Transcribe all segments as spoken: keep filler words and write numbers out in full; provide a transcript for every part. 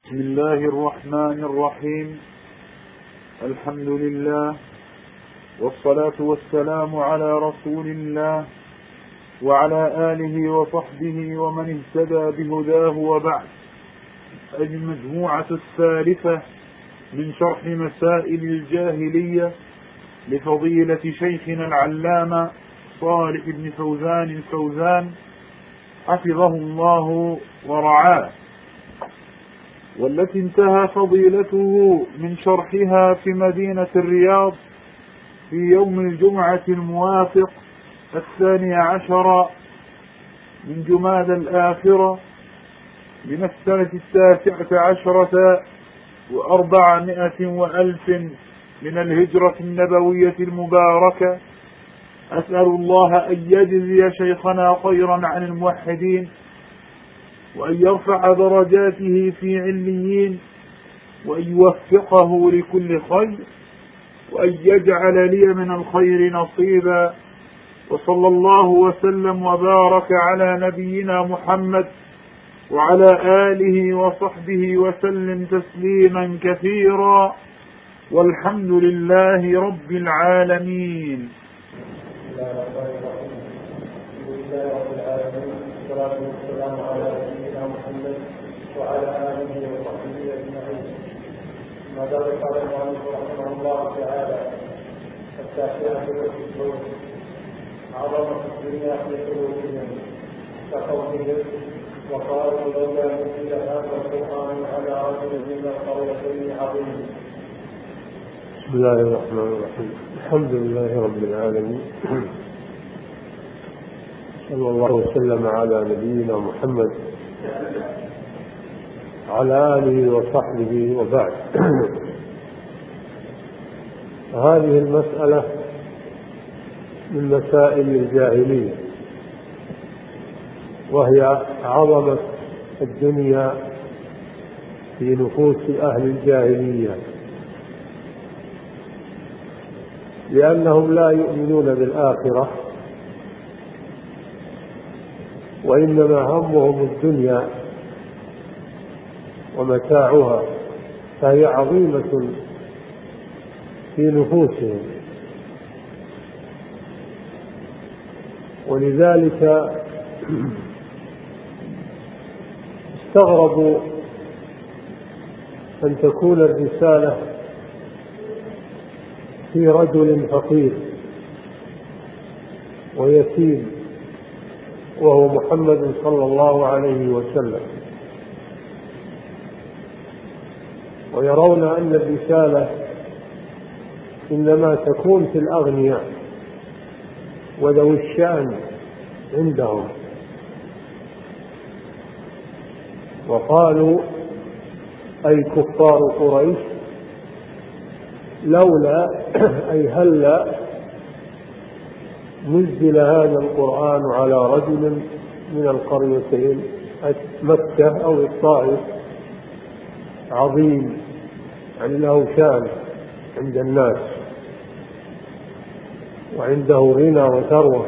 بسم الله الرحمن الرحيم. الحمد لله والصلاة والسلام على رسول الله وعلى آله وصحبه ومن اهتدى بهداه، وبعد. المجموعة الثالثة من شرح مسائل الجاهلية لفضيلة شيخنا العلامة صالح بن فوزان الفوزان حفظه الله ورعاه، والتي انتهى فضيلته من شرحها في مدينة الرياض في يوم الجمعة الموافق الثاني عشر من جمادى الآخرة من السنة التاسعة عشرة وأربعمائة وألف من الهجرة النبوية المباركة. أسأل الله أن يجزي شيخنا خيرا عن الموحدين، وأن يرفع درجاته في عليين، وأن يوفقه لكل خير، وأن يجعل لي من الخير نصيبا. وصلى الله وسلم وبارك على نبينا محمد وعلى آله وصحبه وسلم تسليما كثيرا، والحمد لله رب العالمين. والصلاة والسلام على نبينا محمد وعلى آله وصحبه أجمعين. ما دام قال المؤلف رحمه الله تعالى التاسعة والعشرون عظمة الدنيا في قلوبهم كقولهم وقالوا لولا نزل هذا القرآن على رجل من القريتين عظيم. بسم الله الرحمن الرحيم. الحمد لله رب العالمين، صلى الله وسلم على نبينا محمد على آله وصحبه، وبعد. هذه المسألة من مسائل الجاهلية، وهي عظمة الدنيا في نفوس أهل الجاهلية، لأنهم لا يؤمنون بالآخرة، وإنما همهم الدنيا ومتاعها، فهي عظيمة في نفوسهم. ولذلك استغربوا أن تكون الرسالة في رجل فقير ويتيم، وهو محمد صلى الله عليه وسلم، ويرون أن الرسالة إنما تكون في الأغنياء وذوي الشأن عندهم. وقالوا أي كفار قريش لولا أي هلا نزل هذا القرآن على رجل من القريتين مكة أو الطائف عظيم، يعني له شأن عند الناس وعنده غنى وثروة.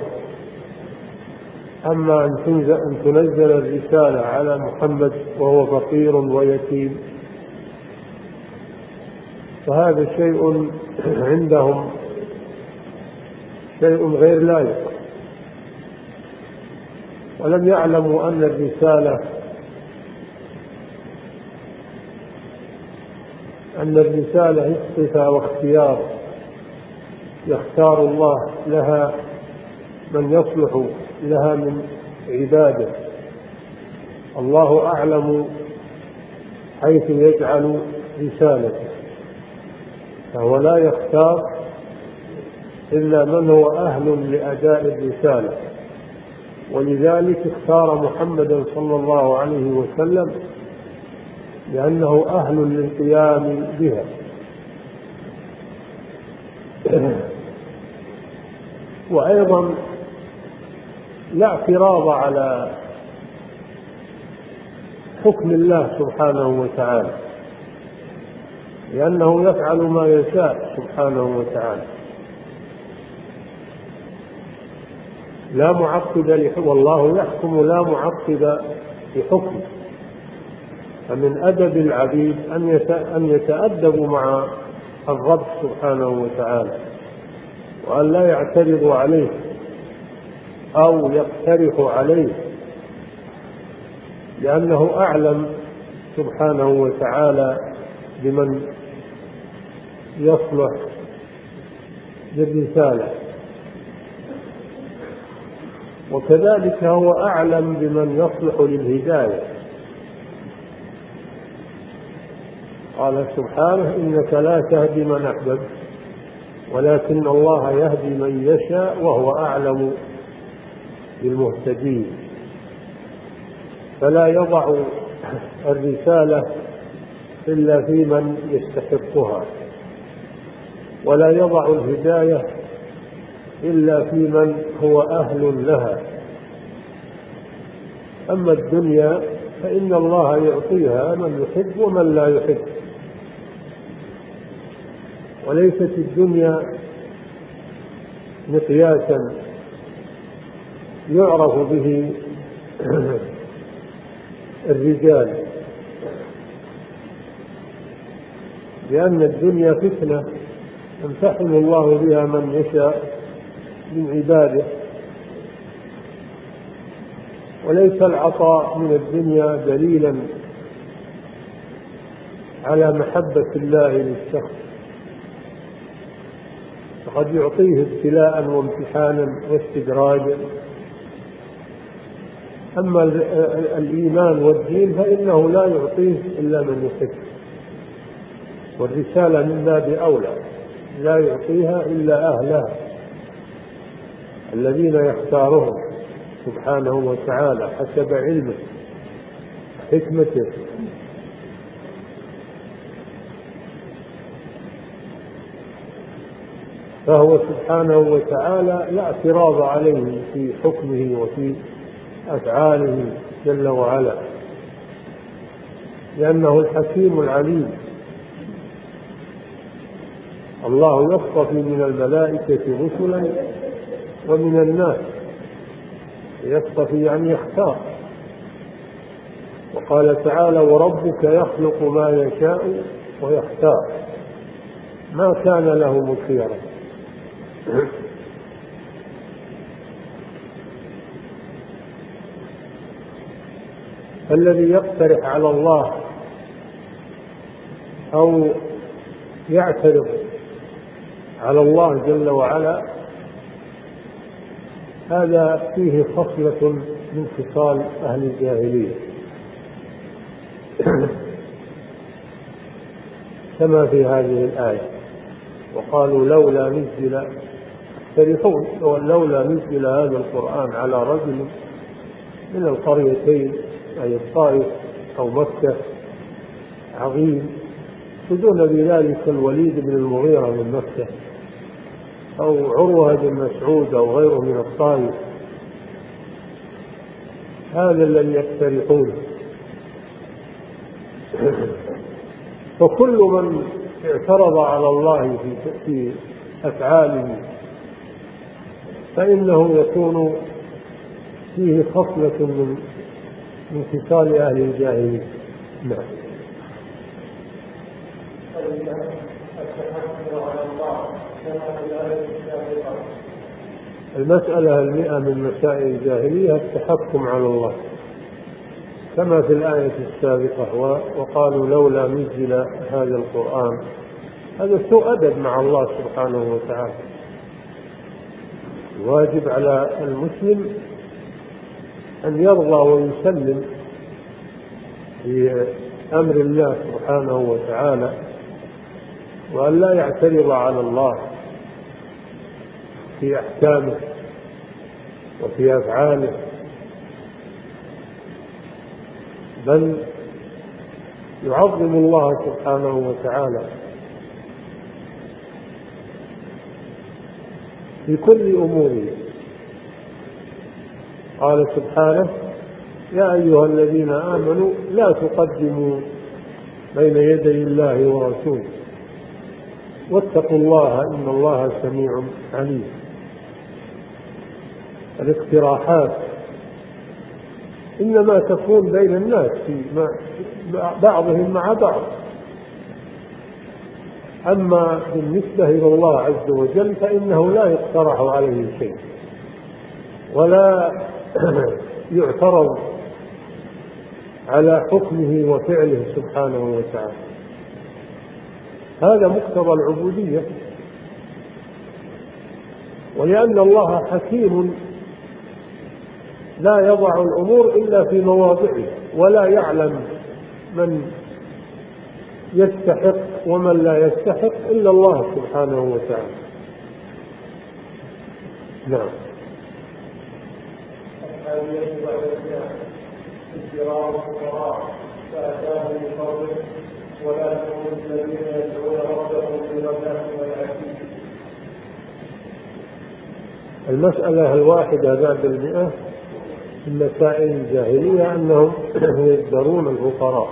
أما أن تنزل الرسالة على محمد وهو فقير ويتيم، فهذا شيء عندهم شيء غير لائق، ولم يعلموا أن الرسالة أن الرسالة اصطفاء واختيار، يختار الله لها من يصلح لها من عباده. الله أعلم حيث يجعل رسالته، فهو لا يختار إلا من هو أهل لأداء الرسالة. ولذلك اختار محمدا صلى الله عليه وسلم لأنه أهل للقيام بها. وأيضا لا اعتراض على حكم الله سبحانه وتعالى، لأنه يفعل ما يشاء سبحانه وتعالى، لا معقب لحكم، والله يحكم لا معقب لحكمه. فمن أدب العبيد أن يتأدبوا مع الرب سبحانه وتعالى، وأن لا يعترضوا عليه أو يقترحوا عليه، لأنه أعلم سبحانه وتعالى بمن يصلح للرسالة، وكذلك هو أعلم بمن يصلح للهداية. قال سبحانه: إنك لا تهدي من أحببت ولكن الله يهدي من يشاء وهو أعلم بالمهتدين. فلا يضع الرسالة إلا في من يستحقها، ولا يضع الهداية إلا في من هو أهل لها. أما الدنيا فإن الله يعطيها من يحب ومن لا يحب، وليست الدنيا مقياسا يعرف به الرجال، لأن الدنيا فتنة يمتحن الله بها من يشاء من عباده، وليس العطاء من الدنيا دليلا على محبة الله للشخص، فقد يعطيه ابتلاء وامتحانا واستدراجا. أما الإيمان والدين فإنه لا يعطيه إلا من يحب، والرسالة من باب أولى لا يعطيها إلا أهلها الذين يختارهم سبحانه وتعالى حسب علمه وحكمته. فهو سبحانه وتعالى لا اعتراض عليه في حكمه وفي أفعاله جل وعلا، لأنه الحكيم العليم. الله يصطفي من الملائكة رسلا ومن الناس، يصطفي يعني يختار. وقال تعالى: وربك يخلق ما يشاء ويختار ما كان لهم الخيرة. الذي يقترح على الله أو يعترض على الله جل وعلا هذا فيه خصلة من خصال أهل الجاهلية، كما في هذه الآية: وقالوا لولا نزل فرحون لولا نزل هذا القرآن على رجل من القريتين أي الطائف أو مكة عظيم، يقصدون بذلك الوليد بن المغيرة من مكة أو عروة بن مسعود أو غيره من الطائف. هذا الذي يقترحون. فكل من اعترض على الله في أفعاله فإنه يكون فيه خصلة من من خصال أهل الجاهلية. نعم. المسألة المئة من مسائل الجاهلية التحكم على الله، كما في الآية السابقة: وقالوا لولا نزل هذا القرآن. هذا سوء أدب مع الله سبحانه وتعالى. الواجب على المسلم أن يرضى ويسلم بأمر الله سبحانه وتعالى، وأن لا يعترض على الله في أحكامه وفي أفعاله، بل يعظم الله سبحانه وتعالى في كل أموره. قال سبحانه: يا أيها الذين آمنوا لا تقدموا بين يدي الله ورسوله واتقوا الله إن الله سميع عليم. الاقتراحات إنما تكون بين الناس في بعضهم مع بعض. أما بالنسبة إلى الله عز وجل فإنه لا يقترح عليه شيء ولا يعترض على حكمه وفعله سبحانه وتعالى. هذا مقتضى العبودية. ولأن الله حكيم لا يضع الأمور إلا في مواضعه، ولا يعلم من يستحق ومن لا يستحق إلا الله سبحانه وتعالى. نعم. ازدراء الفقراء فأتاهم بفضله ولا تكونوا الذين يدعون ربهم بالغداة والعشي. المسألة الواحدة بعد المئة من مسائل الجاهلية أنهم يزدرون الفقراء،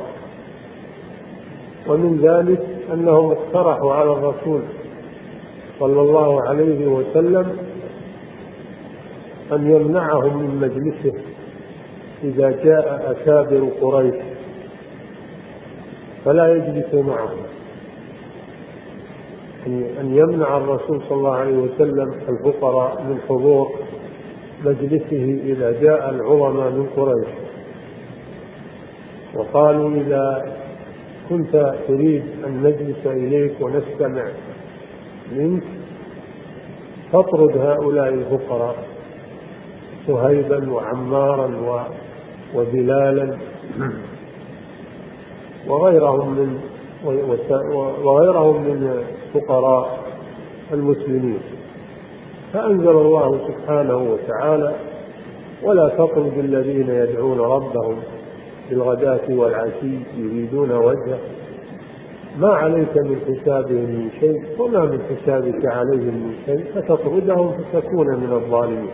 ومن ذلك أنهم اقترحوا على الرسول صلى الله عليه وسلم أن يمنعهم من مجلسه إذا جاء أكابر قريش فلا يجلس معهم، أن يمنع الرسول صلى الله عليه وسلم الفقراء من حضور مجلسه إذا جاء العظماء من قريش. وقالوا إذا كنت تريد أن نجلس إليك ونستمع منك فاطرد هؤلاء الفقراء صهيبا وعمارا وبلالا وغيرهم من وغيرهم من فقراء المسلمين. فأنزل الله سبحانه وتعالى ولا تطرد الذين يدعون ربهم بالغداة والعشي يريدون وجهه ما عليك من حسابهم من شيء وما من حسابك عليهم من شيء فتطردهم فتكون من الظالمين.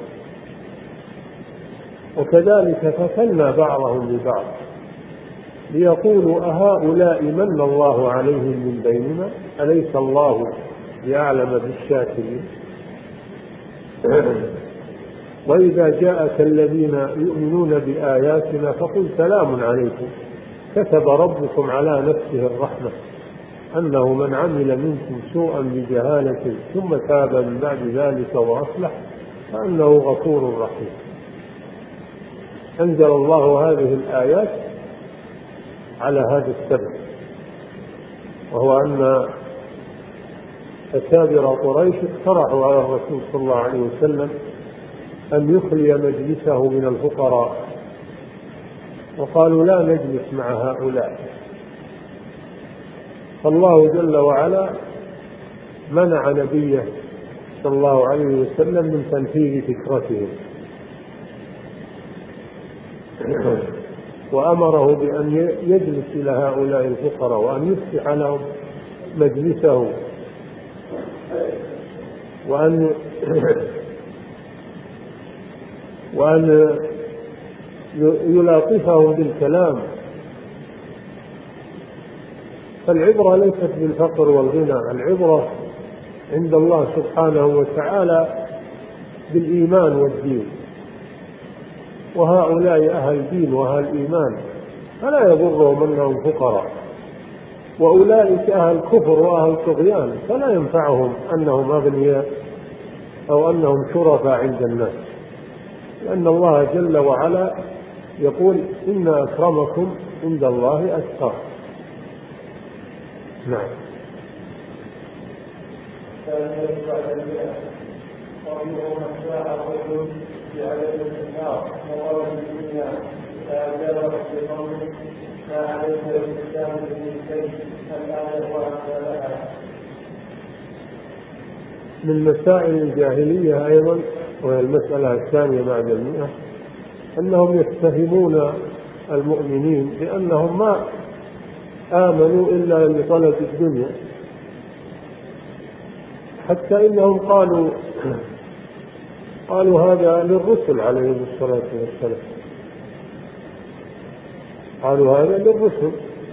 وكذلك فتنا بعضهم ببعض ليقولوا أهؤلاء من الله عليهم من بيننا أليس الله بأعلم بالشاكرين. وإذا جاءك الذين يؤمنون بآياتنا فقل سلام عليكم كتب ربكم على نفسه الرحمة أنه من عمل منكم سوءا بجهالة ثم تاب من بعد ذلك وأصلح فأنه غفور رحيم. أنزل الله هذه الآيات على هذا السبب، وهو أن أكابر قريش اقترحوا على الرسول صلى الله عليه وسلم أن يخلي مجلسه من الفقراء، وقالوا لا نجلس مع هؤلاء. فالله جل وعلا منع نبيه صلى الله عليه وسلم من تنفيذ فكرتهم، وأمره بأن يجلس إلى هؤلاء الفقراء وأن يفتح لهم مجلسه وأن وأن يلاطفهم بالكلام. فالعبرة ليست بالفقر والغنى، العبرة عند الله سبحانه وتعالى بالإيمان والدين، وهؤلاء أهل دين وأهل إيمان فلا يضرهم أنهم فقراء، وأولئك أهل كفر وأهل طغيان فلا ينفعهم أنهم أغنياء أو أنهم شرفاء عند الناس، لأن الله جل وعلا يقول إن أكرمكم عند الله أتقاكم. نعم. ومنهم الساعة رجل بعدد النار وقال الدنيا فأجاب بقوله ما عليك بالإسلام من شيء الآية وأمثالها. من مسائل الجاهلية أيضا وهي المسألة الثانية بعد المئة أنهم يتهمون المؤمنين بأنهم ما آمنوا إلا لطلب الدنيا، حتى إنهم قالوا قالوا هذا للرسل عليهم الصلاة والسلام، قالوا هذا للرسل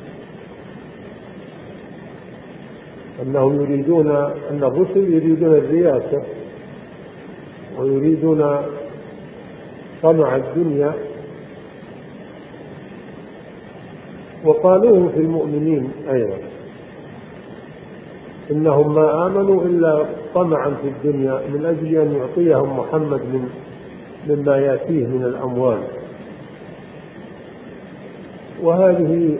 أنهم يريدون أن الرسل يريدون الرياسة ويريدون طمع الدنيا وقالوه في المؤمنين أيضا إنهم ما آمنوا إلا طمعا في الدنيا من أجل أن يعطيهم محمد من مما يأتيه من الأموال. وهذه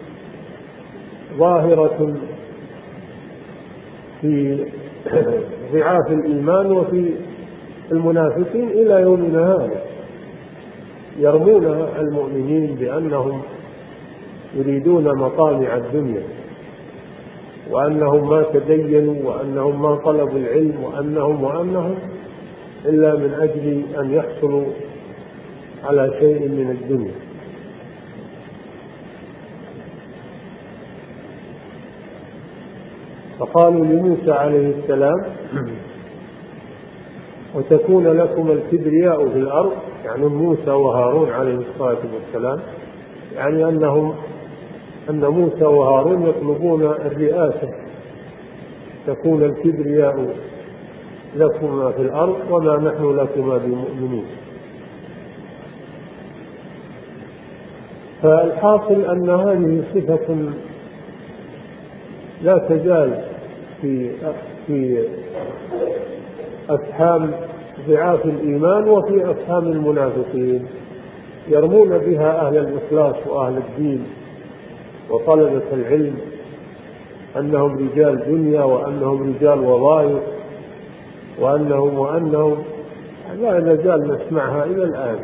ظاهرة في ضعاف الإيمان وفي المنافقين إلى يومنا هذا، يرمون المؤمنين بأنهم يريدون مطامع الدنيا، وأنهم ما تدينوا، وأنهم ما طلبوا العلم، وأنهم وأنهم إلا من أجل أن يحصلوا على شيء من الدنيا. فقالوا لموسى عليه السلام وتكون لكم الكبرياء في الأرض، يعني موسى وهارون عليه الصلاة والسلام، يعني أنهم أن موسى وهارون يطلبون الرئاسة، تكون الكبرياء لكما في الأرض وما نحن لكما بمؤمنين. فالحاصل أن هذه صفة لا تزال في في أفهام ضعاف الإيمان وفي أفهام المنافقين، يرمون بها أهل الإخلاص وأهل الدين وطلبة العلم أنهم رجال دنيا، وأنهم رجال وظائف، وأنهم وأنهم لا نزال نسمعها إلى الآن.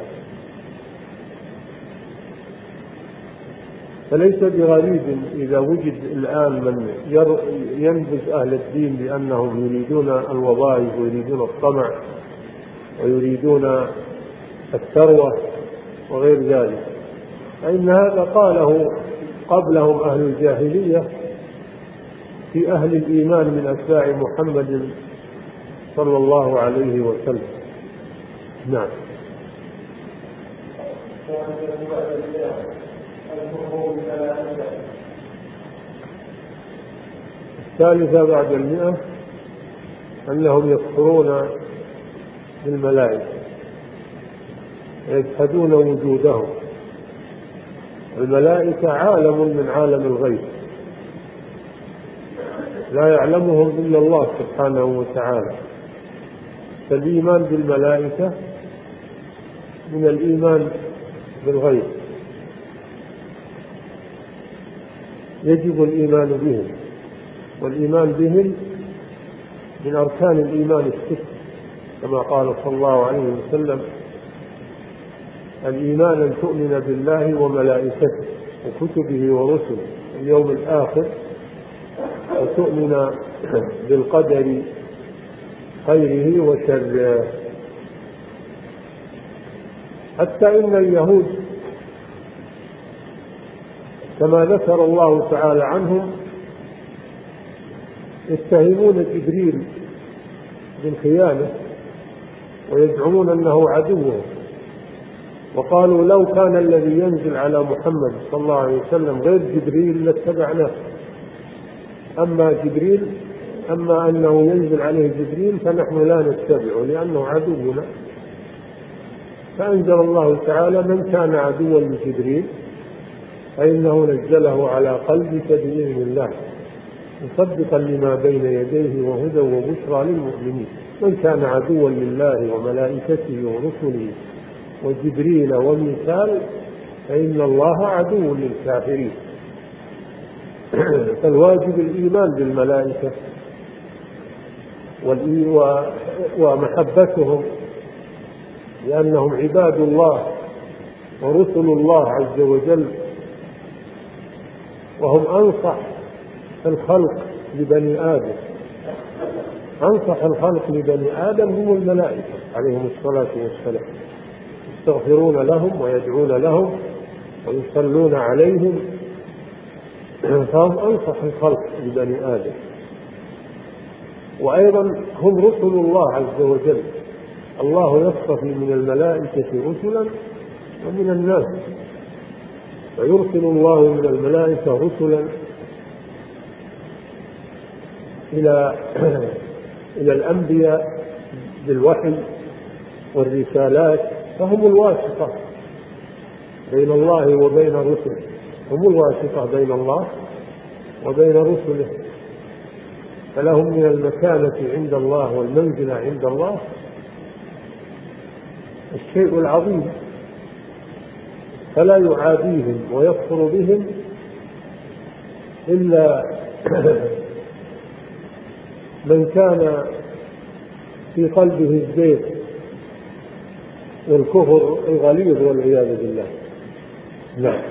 فليس بغريب إذا وجد الآن من ينبذ أهل الدين بأنهم يريدون الوظائف ويريدون الطمع ويريدون الثروة وغير ذلك، فإن هذا قاله قبلهم أهل الجاهلية في أهل الإيمان من أتباع محمد صلى الله عليه وسلم. نعم. الثالثة بعد المئة أنهم يكفرون بالملائكة ويجحدون وجودهم. الملائكة عالم من عالم الغيب لا يعلمهم إلا الله سبحانه وتعالى، فالإيمان بالملائكة من الإيمان بالغيب، يجب الإيمان بهم، والإيمان بهم من أركان الإيمان الست، كما قال صلى الله عليه وسلم: الإيمان أن تؤمن بالله وملائكته وكتبه ورسله اليوم الآخر، وتؤمن بالقدر خيره وشره. حتى إن اليهود كما ذكر الله تعالى عنهم يتهمون جبريل بالخيانة ويزعمون أنه عدوهم، وقالوا لو كان الذي ينزل على محمد صلى الله عليه وسلم غير جبريل لاتبعناه، أما جبريل أما أنه ينزل عليه جبريل فنحن لا نتبعه لأنه عدونا. فأنزل الله تعالى: من كان عدوا لجبريل فإنه نزله على قلبك بإذن الله مصدقا لما بين يديه وهدى وبشرى للمؤمنين. من كان عدوا لله وملائكته ورسله وجبريل وميكال فإن الله عدو للكافرين. فالواجب الإيمان بالملائكة ومحبتهم لأنهم عباد الله ورسل الله عز وجل، وهم أنصح الخلق لبني آدم. أنصح الخلق لبني آدم هم الملائكة عليهم الصلاة والسلام، يستغفرون لهم ويدعون لهم ويصلون عليهم، فهم أنصح الخلق لبني آدم. وأيضا هم رسل الله عز وجل، الله يصطفي من الملائكة رسلا ومن الناس، فيرسل الله من الملائكة رسلا إلى إلى الأنبياء بالوحي والرسالات، فهم الواسطة بين الله وبين الرسل. هم الواسطة بين الله وبين رسله، فلهم من المكانة عند الله والمنزلة عند الله الشيء العظيم، فلا يعاديهم ويكفر بهم إلا من كان في قلبه الزيغ والكفر الغليظ والعياذ بالله. نعم.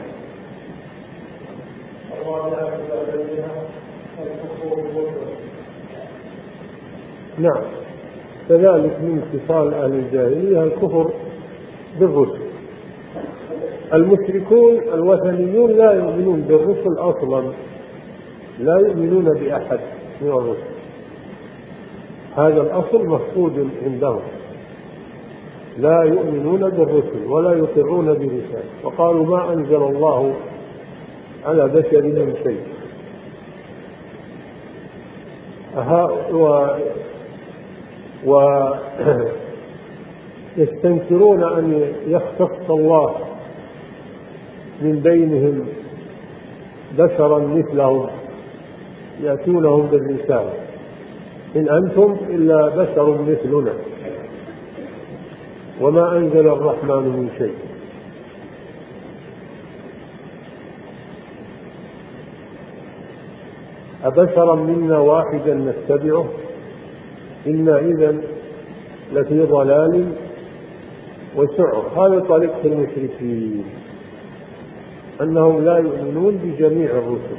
نعم، كذلك من خصال أهل الجاهلية الكفر بالرسل. المشركون الوثنيون لا يؤمنون بالرسل أصلا، لا يؤمنون بأحد من الرسل، هذا الأصل مفقود عندهم، لا يؤمنون بالرسل ولا يقرون برسالة، وقالوا ما أنزل الله على بشر من شيء. ويستنكرون أن يختص الله من بينهم بشرا مثلهم يأتونهم بالرسالة، إن أنتم إلا بشر مثلنا وما أنزل الرحمن من شيء. أبشرا منا واحدا نتبعه إنا إذن لفي ضلال وسعر. هذا طريقة المشركين، أنهم لا يؤمنون بجميع الرسل.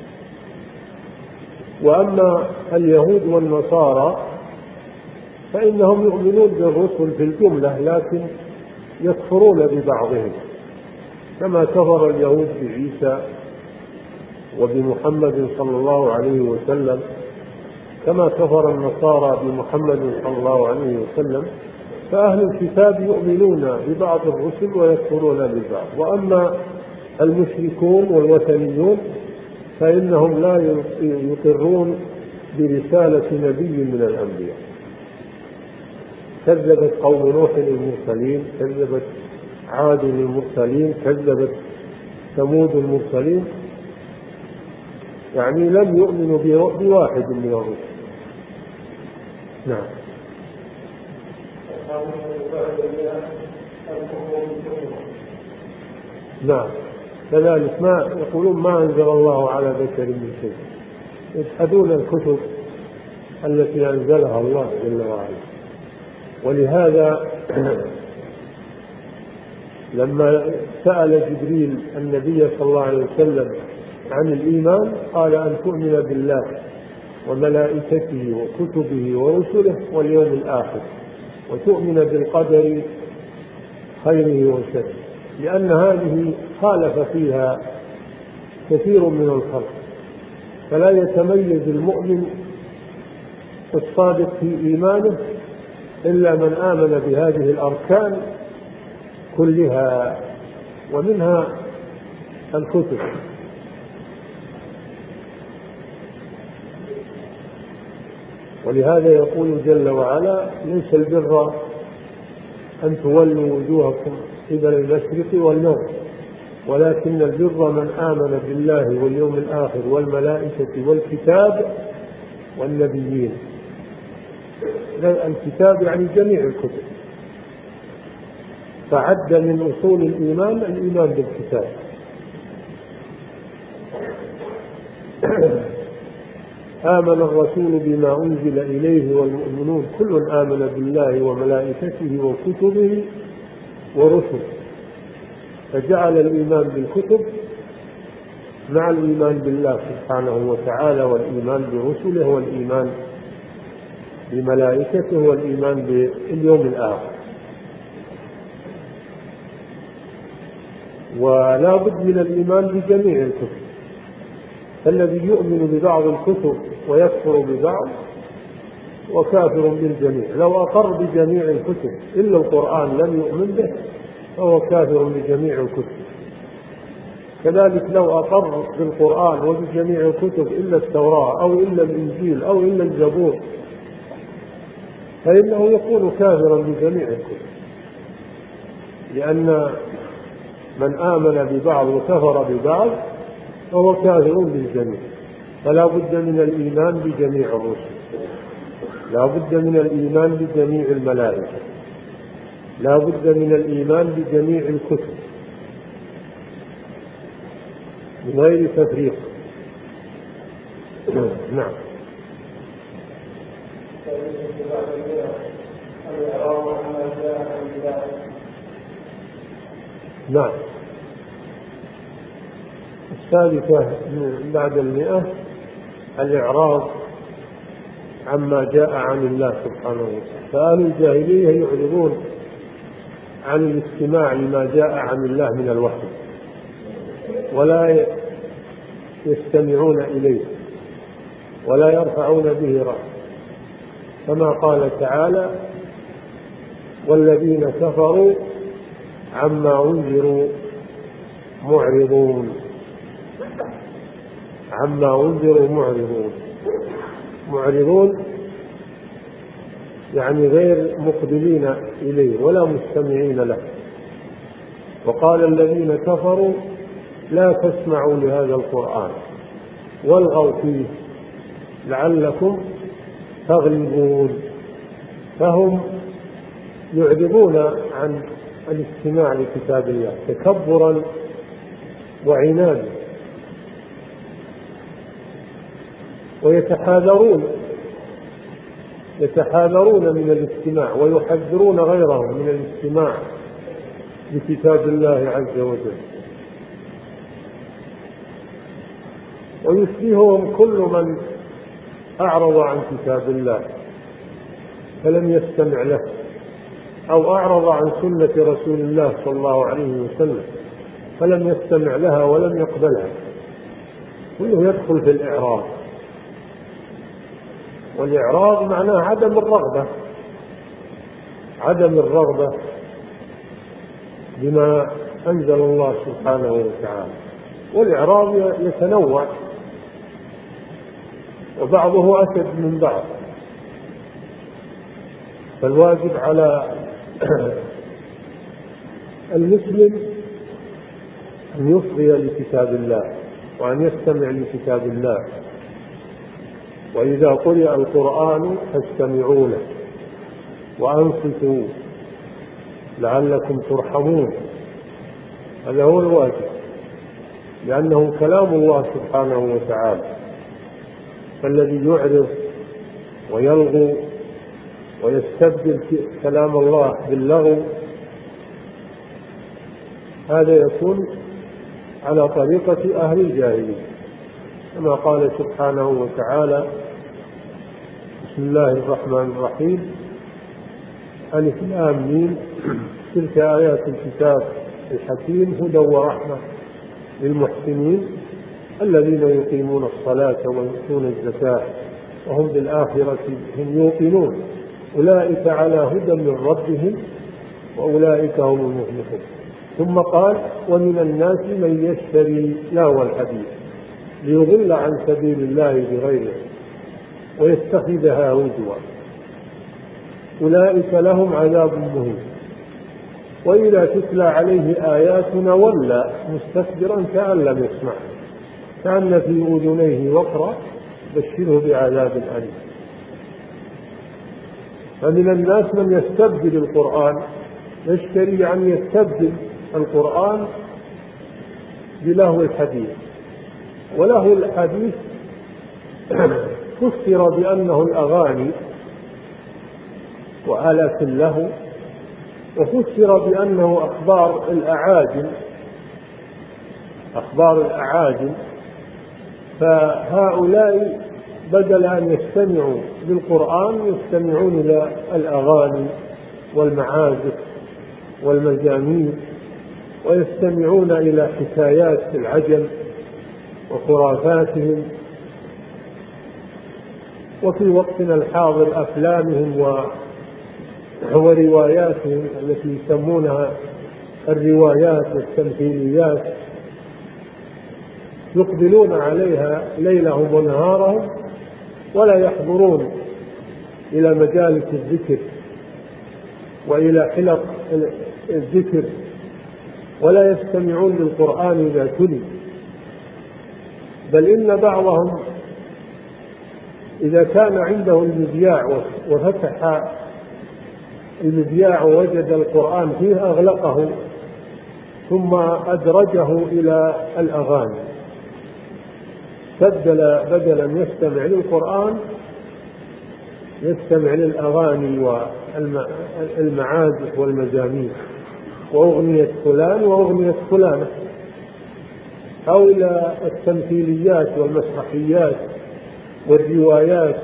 وأما اليهود والنصارى فإنهم يؤمنون بالرسل في الجملة، لكن يكفرون ببعضهم، كما كفر اليهود بعيسى وبمحمد صلى الله عليه وسلم، كما كفر النصارى بمحمد صلى الله عليه وسلم. فأهل الكتاب يؤمنون ببعض الرسل ويكفرون ببعض. وأما المشركون والوثنيون فإنهم لا يقرون برسالة نبي من الأنبياء. كذبت قوم نوح المرسلين، كذبت عاد المرسلين، كذبت ثمود المرسلين، يعني لم يؤمنوا بواحد من الرسل. نعم. نعم، كذلك ما يقولون ما أنزل الله على بشر من شيء، يجحدون الكتب التي أنزلها الله جل وعلا. ولهذا لما سأل جبريل النبي صلى الله عليه وسلم عن الإيمان قال أن تؤمن بالله وملائكته وكتبه ورسله واليوم الآخر، وتؤمن بالقدر خيره وشره، لأن هذه خالف فيها كثير من الخلق، فلا يتميز المؤمن الصادق في إيمانه إلا من آمن بهذه الأركان كلها، ومنها الكتب. ولهذا يقول جل وعلا ليس البر أن تولوا وجوهكم قبل المشرق والمغرب ولكن البر من آمن بالله واليوم الآخر والملائكة والكتاب والنبيين. الكتاب يعني جميع الكتب، فعد من أصول الإيمان الإيمان بالكتاب. آمن الرسول بما أنزل إليه والمؤمنون كل آمن بالله وملائكته وكتبه ورسله، فجعل الإيمان بالكتب مع الإيمان بالله سبحانه وتعالى والإيمان برسله والإيمان بملائكته والإيمان باليوم الآخر. ولا بد من الإيمان بجميع الكتب، فالذي يؤمن ببعض الكتب ويكفر ببعض وكافر بالجميع. لو أقر بجميع الكتب إلا القرآن لم يؤمن به فهو كافر بجميع الكتب. كذلك لو أقر بالقرآن وبجميع الكتب إلا التوراة أو إلا الإنجيل أو إلا الزبور فإنه يكون كافرا بجميع الكتب، لأن من آمن ببعض وكفر ببعض وهو كافر بالجميع. فلا بد من الإيمان بجميع الرسل، لا بد من الإيمان بجميع الملائكة، لا بد من الإيمان بجميع الكتب من غير تفريق. نعم. نعم. الثالثة بعد المئة الإعراض عما جاء عن الله سبحانه وتعالى. فأهل الجاهلية يعرضون عن الاستماع لما جاء عن الله من الوحي ولا يستمعون إليه ولا يرفعون به رأس، كما قال تعالى: والذين كفروا عما أنذروا معرضون. عما أنذروا معرضون معرضون يعني غير مقبلين إليه ولا مستمعين له. وقال الذين كفروا لا تسمعوا لهذا القرآن والغوا فيه لعلكم تغلبون. فهم يعرضون عن الاستماع لكتاب الله تكبرا وعنادا، ويتحاذرون يتحاذرون من الاستماع ويحذرون غيرهم من الاستماع لكتاب الله عز وجل. ويشبههم كل من أعرض عن كتاب الله فلم يستمع له، أو أعرض عن سنة رسول الله صلى الله عليه وسلم فلم يستمع لها ولم يقبلها، كله يدخل في الإعراض. والإعراض معناه عدم الرغبة عدم الرغبة بما أنزل الله سبحانه وتعالى. والإعراض يتنوع وبعضه أشد من بعض، فالواجب على المسلم أن يصغي لكتاب الله وأن يستمع لكتاب الله. وإذا قرئ القرآن فاستمعوا له وأنصتوا لعلكم ترحمون. هذا هو الواجب، لأنه كلام الله سبحانه وتعالى. فالذي يعرض ويلغو ويستبدل كلام الله باللغو هذا يكون على طريقة أهل الجاهلية، كما قال سبحانه وتعالى: بسم الله الرحمن الرحيم، ألف لام ميم، تلك آيات الكتاب الحكيم هدى ورحمة للمحسنين الذين يقيمون الصلاة ويؤتون الزكاة وهم بالآخرة هم يوقنون أولئك على هدى من ربهم وأولئك هم المفلحون. ثم قال: ومن الناس من يشتري لهو الحديث ليضل عن سبيل الله بغيره ويتخذها هزوا أولئك لهم عذاب مهين. وإذا تتلى عليه آياتنا ولى مستكبرا كأن لم يسمعها كأن في أذنيه وقرا بشره بعذاب أليم. فمن الناس من يستبدل القرآن، يشتري عن يستبدل القرآن بلهو الحديث. ولهو الحديث فسر بأنه الأغاني وآلات اللهو، وفسر بأنه أخبار الأعاجم أخبار الأعاجم فهؤلاء بدل أن يستمعوا للقرآن يستمعون إلى الأغاني والمعازف والمزامير، ويستمعون إلى حكايات العجم وخرافاتهم، وفي وقتنا الحاضر أفلامهم ورواياتهم التي يسمونها الروايات والتمثيليات، يقبلون عليها ليلهم ونهارهم ولا يحضرون إلى مجالس الذكر وإلى حلق الذكر ولا يستمعون للقرآن إذا تلي. بل إن بعضهم إذا كان عنده المذياع وفتح المذياع ووجد القرآن فيه أغلقه ثم أدرجه إلى الأغاني، بدل بدلا يستمع للقرآن يستمع للأغاني والمعازف والمزامير وأغنية فلان وأغنية فلانة، أو إلى التمثيليات والمسرحيات والروايات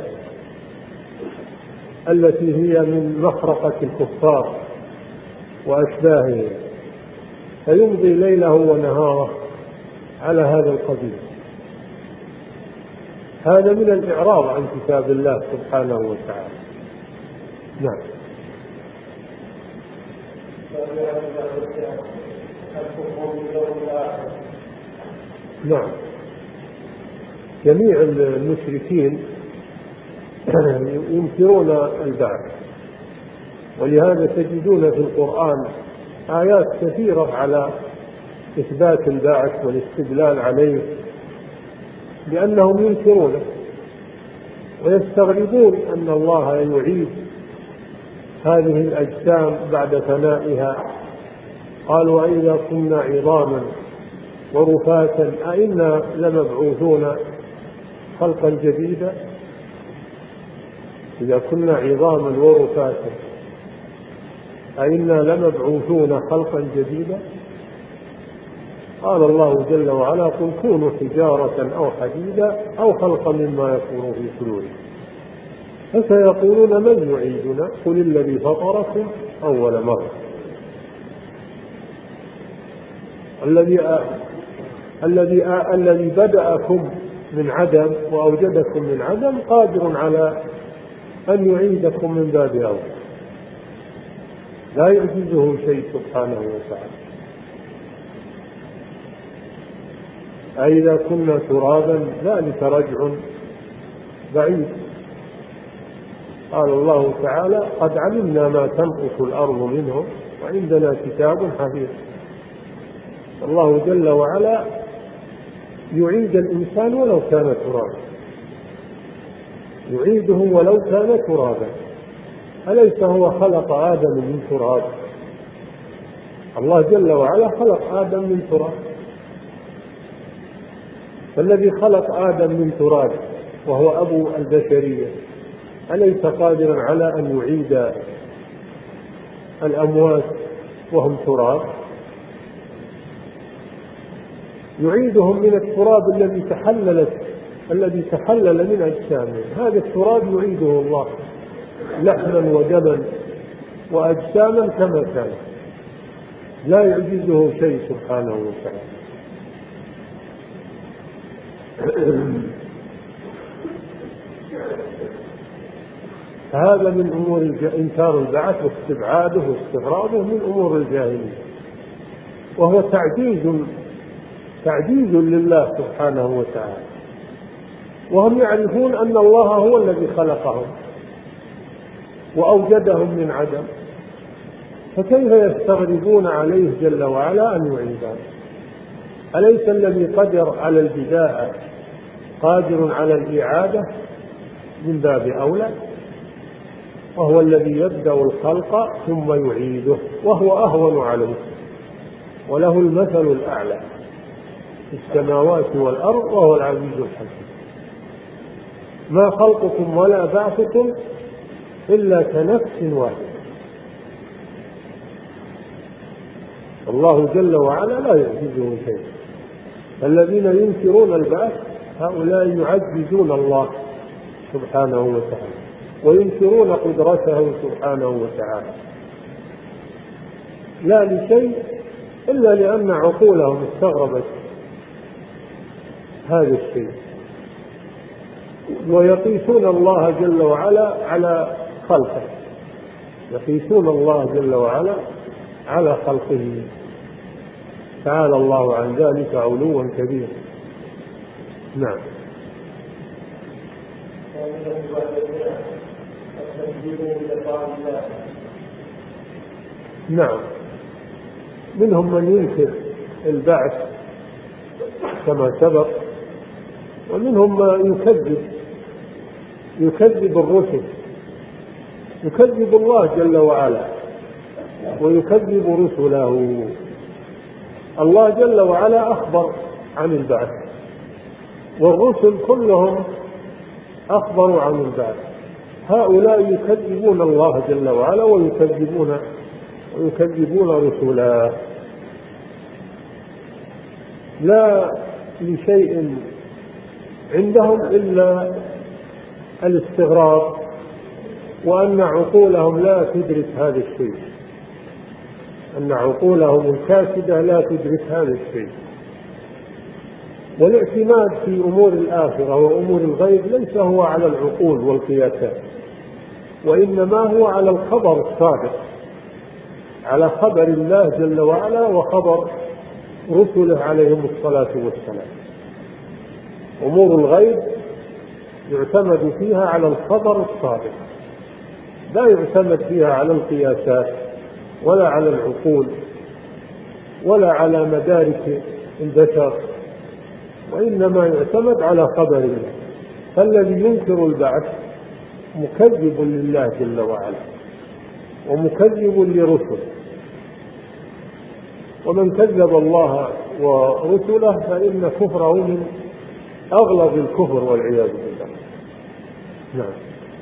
التي هي من مخرقة الكفار وأشباههم، فيمضي ليله ونهاره على هذا القبيل. هذا من الإعراض عن كتاب الله سبحانه وتعالى. نعم. نعم. جميع المشركين ينكرون البعث، ولهذا تجدون في القرآن آيات كثيرة على إثبات البعث والاستدلال عليه، لأنهم ينكرونه ويستغربون أن الله يعيد هذه الأجسام بعد فنائها. قالوا أئذا كنا عظاما ورفاتا أئنا لمبعوثون خلقا جديدا؟ إذا كنا عظاما ورفاتا أئنا لمبعوثون خلقا جديدا؟ قال الله جل وعلا قل كونوا حجارة أو حديدا أو خلقا مما يكون في صدوركم فسيقولون من يعيدنا قل الذي فطركم أول مرة. الذي الذي الذي بدأكم من عدم وأوجدكم من عدم قادر على أن يعيدكم من باب أول، لا يعجزه شيء سبحانه وتعالى. أئذا كنا ترابا ذلك رجع بعيد. قال الله تعالى قد علمنا ما تنقص الأرض منهم وعندنا كتاب حفيظ. الله جل وعلا يعيد الإنسان ولو كان ترابا، يعيده ولو كان ترابا. أليس هو خلق آدم من تراب؟ الله جل وعلا خلق آدم من تراب، فالذي خلق آدم من تراب وهو أبو البشرية أليس قادرا على أن يعيد الأموات وهم تراب؟ يعيدهم من التراب الذي تحللت الذي تحلل من أجسامهم. هذا التراب يعيده الله لحما ودما وأجساما كما كان، لا يعجزه شيء سبحانه وتعالى. هذا من أمور إنكار البعث واستبعاده واستغرابه من أمور الجاهلية، وهو تعجيز تعجيز لله سبحانه وتعالى. وهم يعرفون أن الله هو الذي خلقهم وأوجدهم من عدم، فكيف يستغربون عليه جل وعلا أن يعيدهم؟ أليس الذي قدر على البداءة قادر على الإعادة من باب أولى؟ وهو الذي يبدأ الخلق ثم يعيده وهو أهون عليه، وله المثل الأعلى في السماوات والأرض وهو العزيز الحكيم. ما خلقكم ولا بعثكم إلا كنفس واحدة. الله جل وعلا لا يعجزه شيء. الذين ينكرون البعث هؤلاء يعجزون الله سبحانه وتعالى وينكرون قدرته سبحانه وتعالى، لا لشيء إلا لأن عقولهم استغربت هذا الشيء، ويقيسون الله جل وعلا على خلقه، يقيسون الله جل وعلا على خلقه. تعالى الله عن ذلك علوا كبيرا. نعم. نعم، منهم من ينكر البعث كما سبق ومنهم ما يكذب يكذب الرسل، يكذب الله جل وعلا ويكذب رسله. الله جل وعلا أخبر عن البعث، والرسل كلهم أخبروا عن البعث. هؤلاء يكذبون الله جل وعلا ويكذبون ويكذبون رسله، لا لشيء عندهم إلا الاستغراب، وأن عقولهم لا تدرك هذا الشيء، أن عقولهم الكاسدة لا تدرك هذا الشيء. والاعتماد في أمور الآخرة وأمور الغيب ليس هو على العقول والقياسات، وإنما هو على الخبر الصادق، على خبر الله جل وعلا وخبر رسله عليهم الصلاة والسلام. أمور الغيب يعتمد فيها على الخبر الصادق، لا يعتمد فيها على القياسات ولا على العقول ولا على مدارك البشر، وإنما يعتمد على خبر الله. فالذي ينكر البعث مكذب لله جل وعلا ومكذب لرسله، ومن كذب الله ورسله فإن كفره من أغلظ الكفر والعياذ بالله. نعم.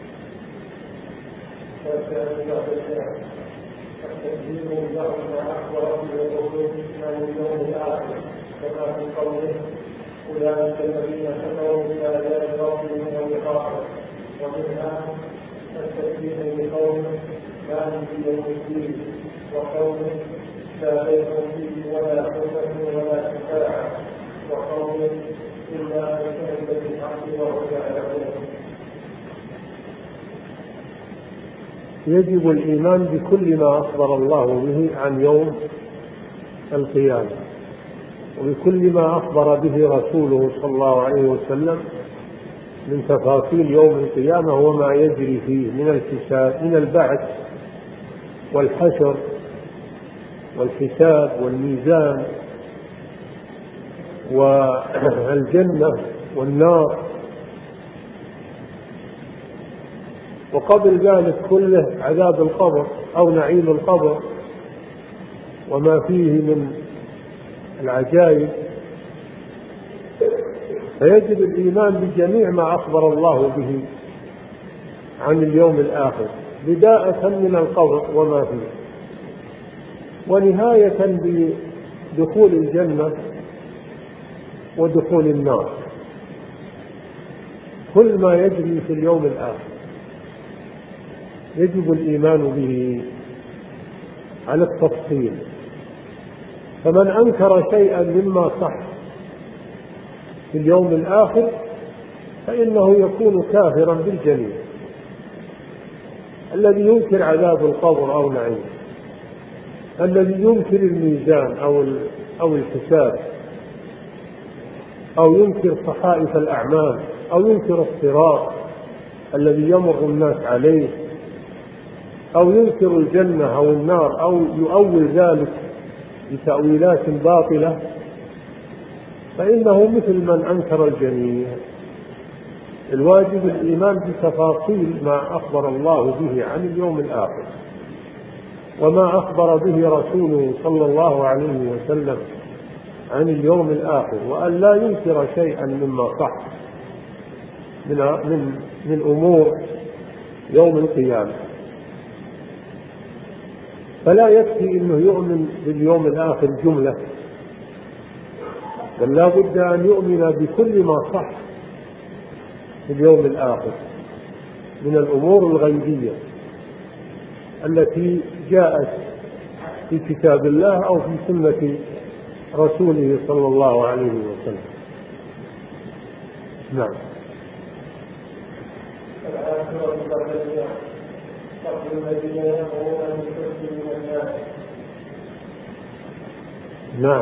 التكذيب له ما أخبر به الرسل من اليوم الآخر، كما في قوله أولئك الذين كفروا بآيات ربهم ولقائه. ومنها التكذيب بقوله مالك يوم الدين، وقوله لا بيع فيه ولا خلة ولا شفاعة، وقوله إلا أن شهد بالحق وهو يعلمون. يجب الإيمان بكل ما أخبر الله به عن يوم القيامة، وبكل ما أخبر به رسوله صلى الله عليه وسلم من تفاصيل يوم القيامة وما يجري فيه من الحساب، من البعث والحشر والحساب والميزان والجنة والنار. وقبل ذلك كله عذاب القبر أو نعيم القبر وما فيه من العجائب. فيجب الإيمان بجميع ما أخبر الله به عن اليوم الآخر، بداية من القبر وما فيه، ونهاية بدخول الجنة ودخول النار. كل ما يجري في اليوم الآخر يجب الإيمان به على التفصيل. فمن أنكر شيئا مما صح في اليوم الآخر فإنه يكون كافرا بالجميع. الذي ينكر عذاب القبر أو نعيم، الذي ينكر الميزان أو أو الحساب، أو ينكر صحائف الأعمال، أو ينكر الصراط الذي يمر الناس عليه، أو ينكر الجنة أو النار، أو يؤول ذلك بتأويلات باطلة، فإنه مثل من أنكر الجميع. الواجب الإيمان بتفاصيل ما أخبر الله به عن اليوم الآخر وما أخبر به رسوله صلى الله عليه وسلم عن اليوم الآخر، وأن لا ينكر شيئا مما صح من من من أمور يوم القيامة. فلا يكفي أنه يؤمن باليوم الآخر جملة، بل لا بد أن يؤمن بكل ما صح في اليوم الآخر من الأمور الغيبية التي جاءت في كتاب الله أو في سنة رسوله صلى الله عليه وسلم. نعم. نعم.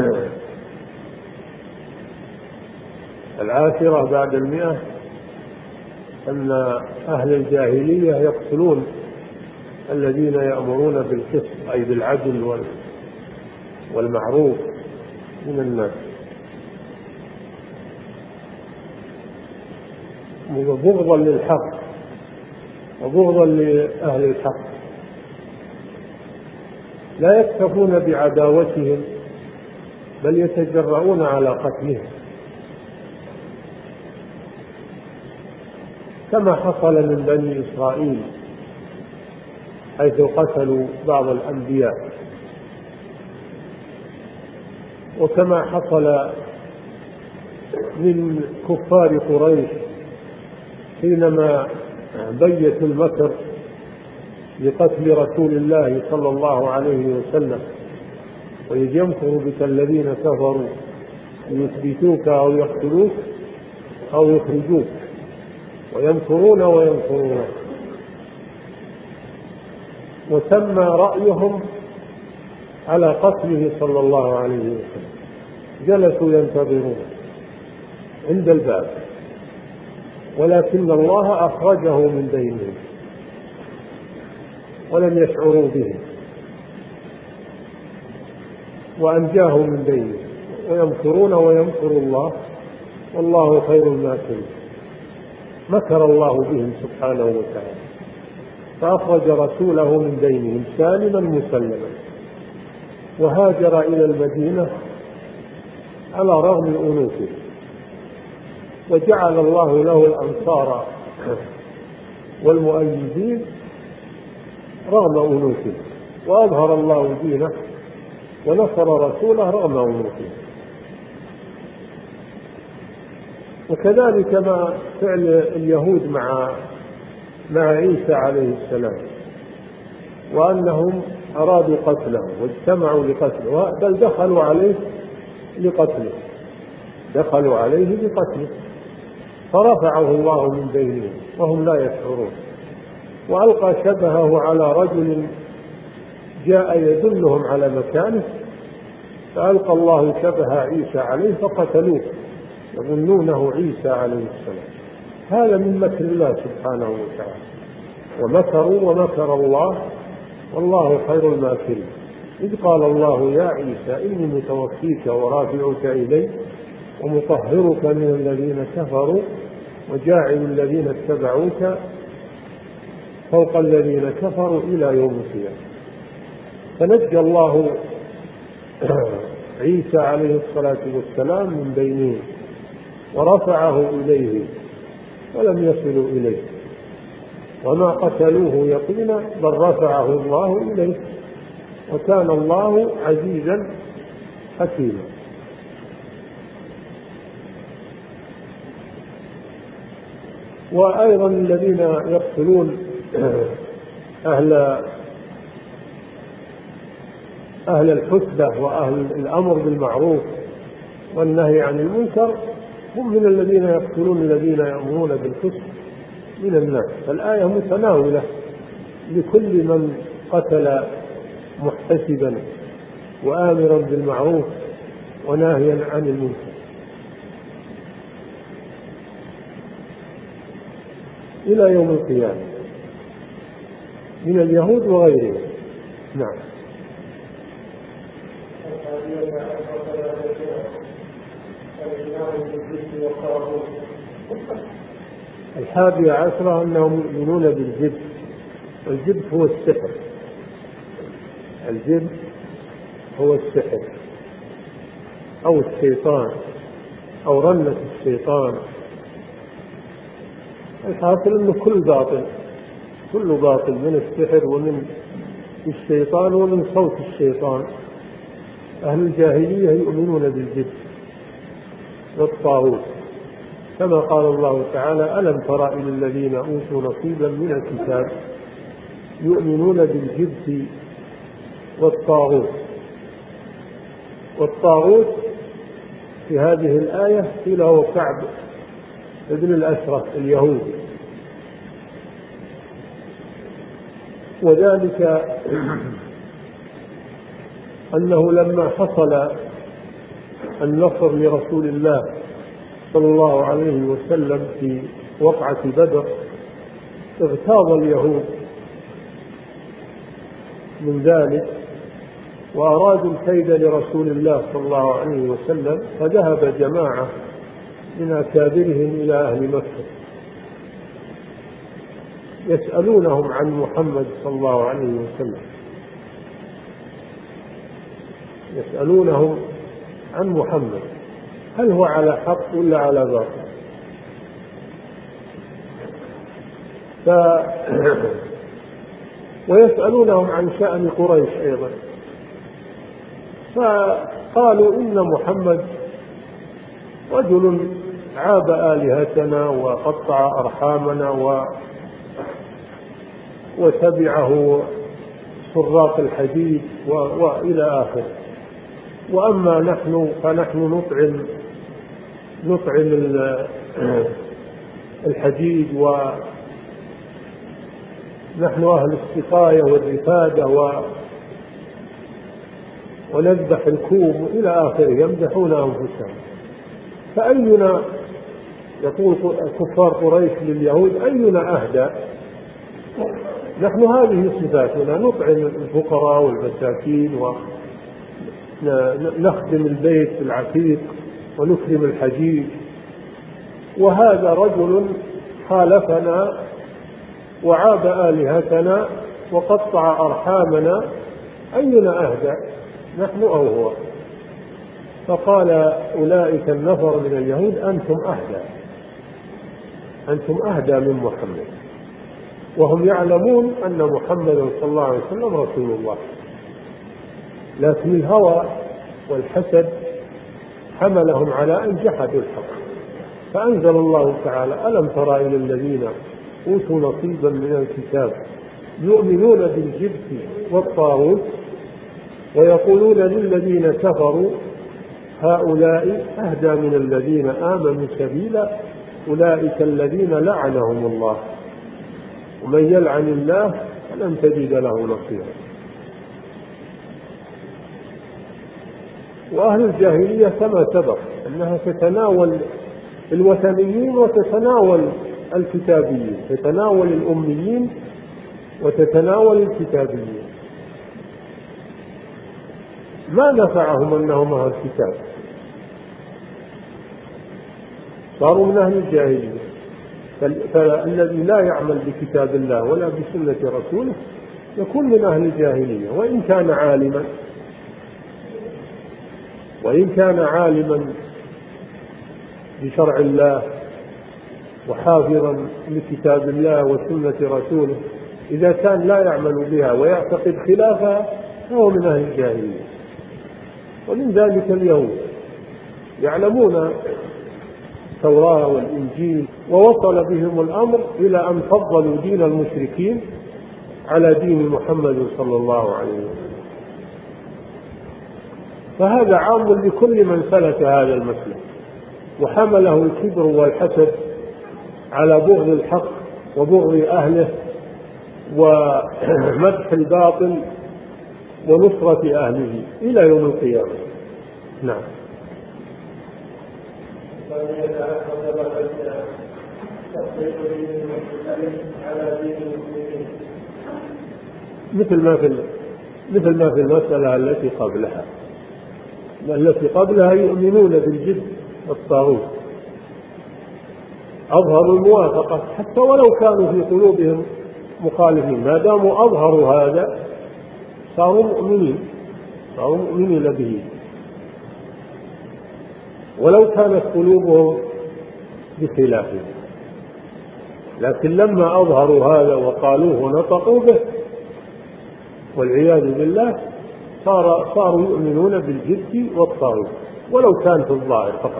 العاشرة بعد المئة أن أهل الجاهلية يقتلون الذين يأمرون بالقسط أي بالعدل والمعروف من الناس. وبغضا للحق وبغضا لأهل الحق، لا يكتفون بعداوتهم بل يتجرؤون على قتلهم، كما حصل من بني إسرائيل حيث قتلوا بعض الأنبياء، وكما حصل من كفار قريش حينما بيتوا المكر لقتل رسول الله صلى الله عليه وسلم، وإذ يمكر بك الذين كفروا ليثبتوك أو يقتلوك أو يخرجوك ويمكرون ويمكرون. وتم رأيهم على قتله صلى الله عليه وسلم، جلسوا ينتظرون عند الباب، ولكن الله أخرجه من بينهم ولم يشعروا به وأنجاه من بينهم، ويمكرون ويمكر الله والله خير الماكرين. مكر الله بهم سبحانه وتعالى فأخرج رسوله من بينهم سالما مسلما، وهاجر إلى المدينة على رغم أنوفه، وجعل الله له الأنصار والمؤيدين رغم أنوفه، وأظهر الله دينه ونصر رسوله رغم أنوفه. وكذلك ما فعل اليهود مع مع عيسى عليه السلام، وأنهم أرادوا قتله واجتمعوا لقتله، بل دخلوا عليه لقتله دخلوا عليه لقتله فرفعه الله من بينهم وهم لا يشعرون، وألقى شبهه على رجل جاء يدلهم على مكانه، فألقى الله شبه عيسى عليه فقتلوه يظنونه عيسى عليه السلام. هذا من مكر الله سبحانه وتعالى، ومكروا ومكر الله والله خير الماكرين. إذ قال الله يا عيسى إني متوفيك ورافعك إلي ومطهرك من الذين كفروا وجاعل الذين اتبعوك فوق الذين كفروا إلى يوم القيامة. فنجى الله عيسى عليه الصلاة والسلام من بينهم ورفعه إليه ولم يصلوا إليه، وما قتلوه يقينا بل رفعه الله إليه، وكان الله عزيزا حكيما. وأيضا الذين يقتلون أهل أهل الحسبة وأهل الأمر بالمعروف والنهي عن المنكر هم من الذين يقتلون الذين يأمرون بالحسن من الناس. فالآية متناولة لكل من قتل محتسبا وآمرا بالمعروف وناهيا عن المنكر إلى يوم القيامة من اليهود وغيرهم. نعم. الحادية عشرة أنهم يؤمنون بالجبت، والجبت هو السحر الجبت هو السحر أو الشيطان أو رنة الشيطان. الحاصل أنه كل باطل كل باطل من السحر ومن الشيطان ومن صوت الشيطان. أهل الجاهلية يؤمنون بالجبت والطاغوت، كما قال الله تعالى ألم تر إلى الذين أوتوا نصيبا من الكتاب يؤمنون بالجبت والطاغوت. والطاغوت في هذه الآية قيل هو كعب ابن الأشرف اليهودي، وذلك أنه لما حصل النصر لرسول الله صلى الله عليه وسلم في وقعة بدر اغتاظ اليهود من ذلك وأرادوا الكيد لرسول الله صلى الله عليه وسلم، فذهب جماعة من أكابرهم إلى أهل مكة يسألونهم عن محمد صلى الله عليه وسلم، يسألونهم عن محمد هل هو على حق ولا على باطل. ف... ويسألونهم عن شأن قريش أيضا، فقالوا إن محمد رجل عاب آلهتنا وقطع أرحامنا و... وتبعه سراق الحديد و... وإلى آخره، وأما نحن فنحن نطعم نطعم الحديد ونحن أهل السقاية والرفادة و... ونذبح الكوم إلى آخره، يمدحون أنفسهم. فأينا، يقول كفار قريش لليهود، أينا أهدى؟ نحن هذه صفاتنا، نطعم الفقراء والمساكين ونخدم البيت العتيق ونكرم الحجيج، وهذا رجل خالفنا وعاب آلهتنا وقطع أرحامنا، أينا أهدى نحن أو هو؟ فقال أولئك النفر من اليهود أنتم أهدى، أنتم أهدى من محمد، وهم يعلمون أن محمدا صلى الله عليه وسلم رسول الله، لكن الهوى والحسد حملهم على أن جحدوا الحق. فأنزل الله تعالى ألم تر إلى الذين أوتوا نصيبا من الكتاب يؤمنون بالجبت والطاغوت ويقولون للذين كفروا هؤلاء أهدى من الذين آمنوا سبيلا أولئك الذين لعنهم الله ومن يلعن الله فلن تجد له نصيرا. وأهل الجاهلية كما سبق أنها تتناول الوثنيين وتتناول الكتابيين، تتناول الأميين وتتناول الكتابيين. ما نفعهم أنهم أهل الكتاب، صاروا من أهل الجاهلية. فالذي لا يعمل بكتاب الله ولا بسنة رسوله يكون من أهل الجاهلية، وإن كان عالما وإن كان عالما بشرع الله وحافظا لكتاب الله وسنة رسوله، إذا كان لا يعمل بها ويعتقد خلافها فهو من أهل الجاهلية. ومن ذلك اليهود يعلمون التوراة والإنجيل، ووصل بهم الأمر إلى أن فضلوا دين المشركين على دين محمد صلى الله عليه وسلم. فهذا عام لكل من سلك هذا المسلك وحمله الكبر والحسد على بغض الحق وبغض أهله ومدح الباطل ونصرة أهله إلى يوم القيامة. نعم. مثل ما في مثل ما في المسألة التي قبلها التي قبلها يؤمنون بالجبت والطاغوت، أظهروا الموافقة حتى ولو كانوا في قلوبهم مخالفين، ما داموا أظهروا هذا صاروا مؤمنين صاروا مؤمنين به، ولو كانت قلوبهم بخلافه. لكن لما أظهروا هذا وقالوه ونطقوا به والعياذ بالله صار صاروا يؤمنون بالجبت والطاغوت ولو كان في الظاهر فقط.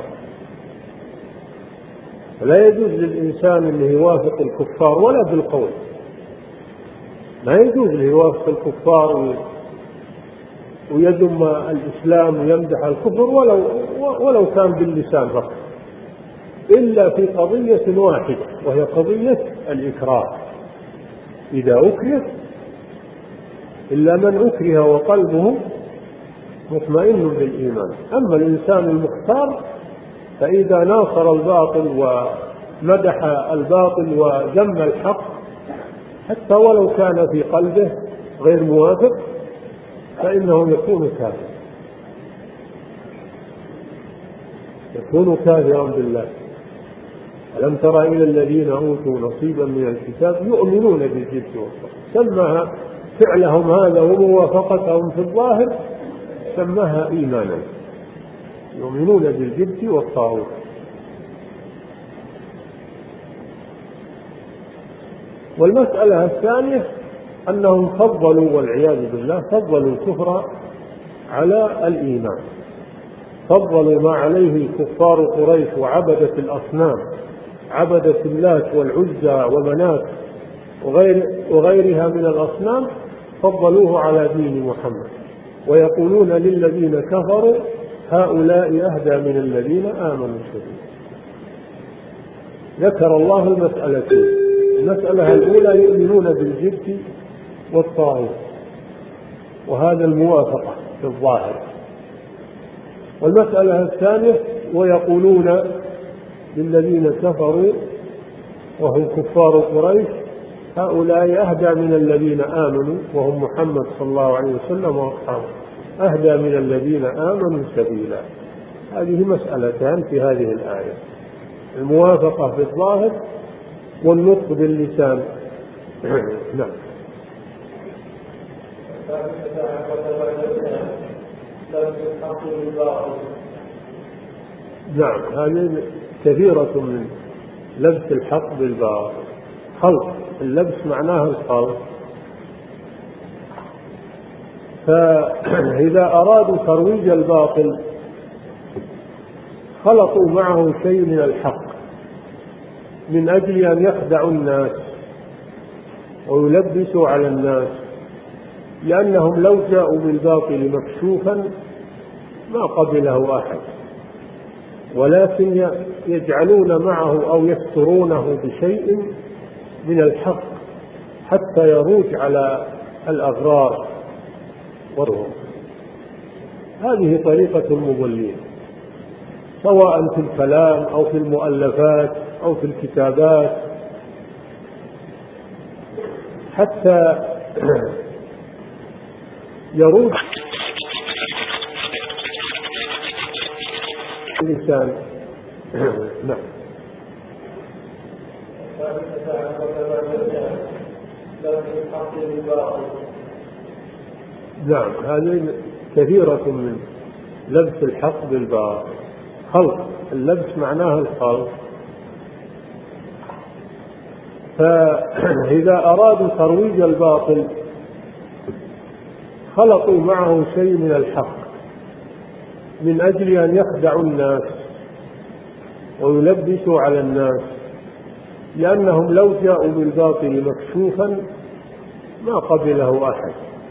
فلا يجوز للإنسان أن يوافق الكفار ولا بالقول، ما يجوز له يوافق الكفار ويذم الإسلام ويمدح الكفر ولو ولو كان باللسان فقط، إلا في قضية واحدة وهي قضية الإكراه. إذا أكره إلا من أكره وقلبه مطمئن بالإيمان. أما الإنسان المختار فإذا ناصر الباطل ومدح الباطل وذم الحق حتى ولو كان في قلبه غير موافق فإنه يكون كافرا يكون كافرا بالله. ألم تر إلى الذين أوتوا نصيبا من الكتاب يؤمنون بالجبت والطاغوت، سماها فعلهم هذا وموافقتهم في الظاهر سماها إيمانا، يؤمنون بالجبت والطاغوت. والمسألة الثانية أنهم فضلوا والعياذ بالله فضلوا الكفر على الإيمان، فضلوا ما عليه كفار قريش وعبدة الأصنام، عبدة اللات والعزى ومنات وغير وغيرها من الأصنام، فضلوه على دين محمد، ويقولون للذين كفروا هؤلاء أهدى من الذين آمنوا سبيلا. ذكر الله المسألتين، المسألة الأولى يؤمنون بالجبت والطاغوت، وهذا الموافقة في الظاهر. والمسألة الثانية ويقولون للذين كفروا وهم كفار قريش هؤلاء أهدى من الذين آمنوا، وهم محمد صلى الله عليه وسلم وأصحابه، أهدى من الذين آمنوا سبيلا. هذه مسألتان في هذه الآية، الموافقة في الظاهر والنطق باللسان. نعم. نعم، هذه كثيرة من لبس الحق بالباطل، خلط، اللبس معناه الخلط. فإذا أرادوا ترويج الباطل خلطوا معه شيء من الحق من أجل أن يخدعوا الناس ويلبسوا على الناس، لأنهم لو جاءوا بالباطل مكشوفا ما قبله أحد، ولكن يجعلون معه أو يسترونه بشيء من الحق حتى يروج على الأغرار والهم. هذه طريقة المضلين، سواء في الكلام أو في المؤلفات أو في الكتابات، حتى يروج الإنسان. نعم. نعم، هذه كثيرة من لبس الحق بالباطل، خلط، اللبس معناه الخلط. فإذا أرادوا ترويج الباطل خلطوا معه شيء من الحق من أجل أن يخدعوا الناس ويلبسوا على الناس، لأنهم لو جاءوا بالباطل مكشوفا ما قبله أحد،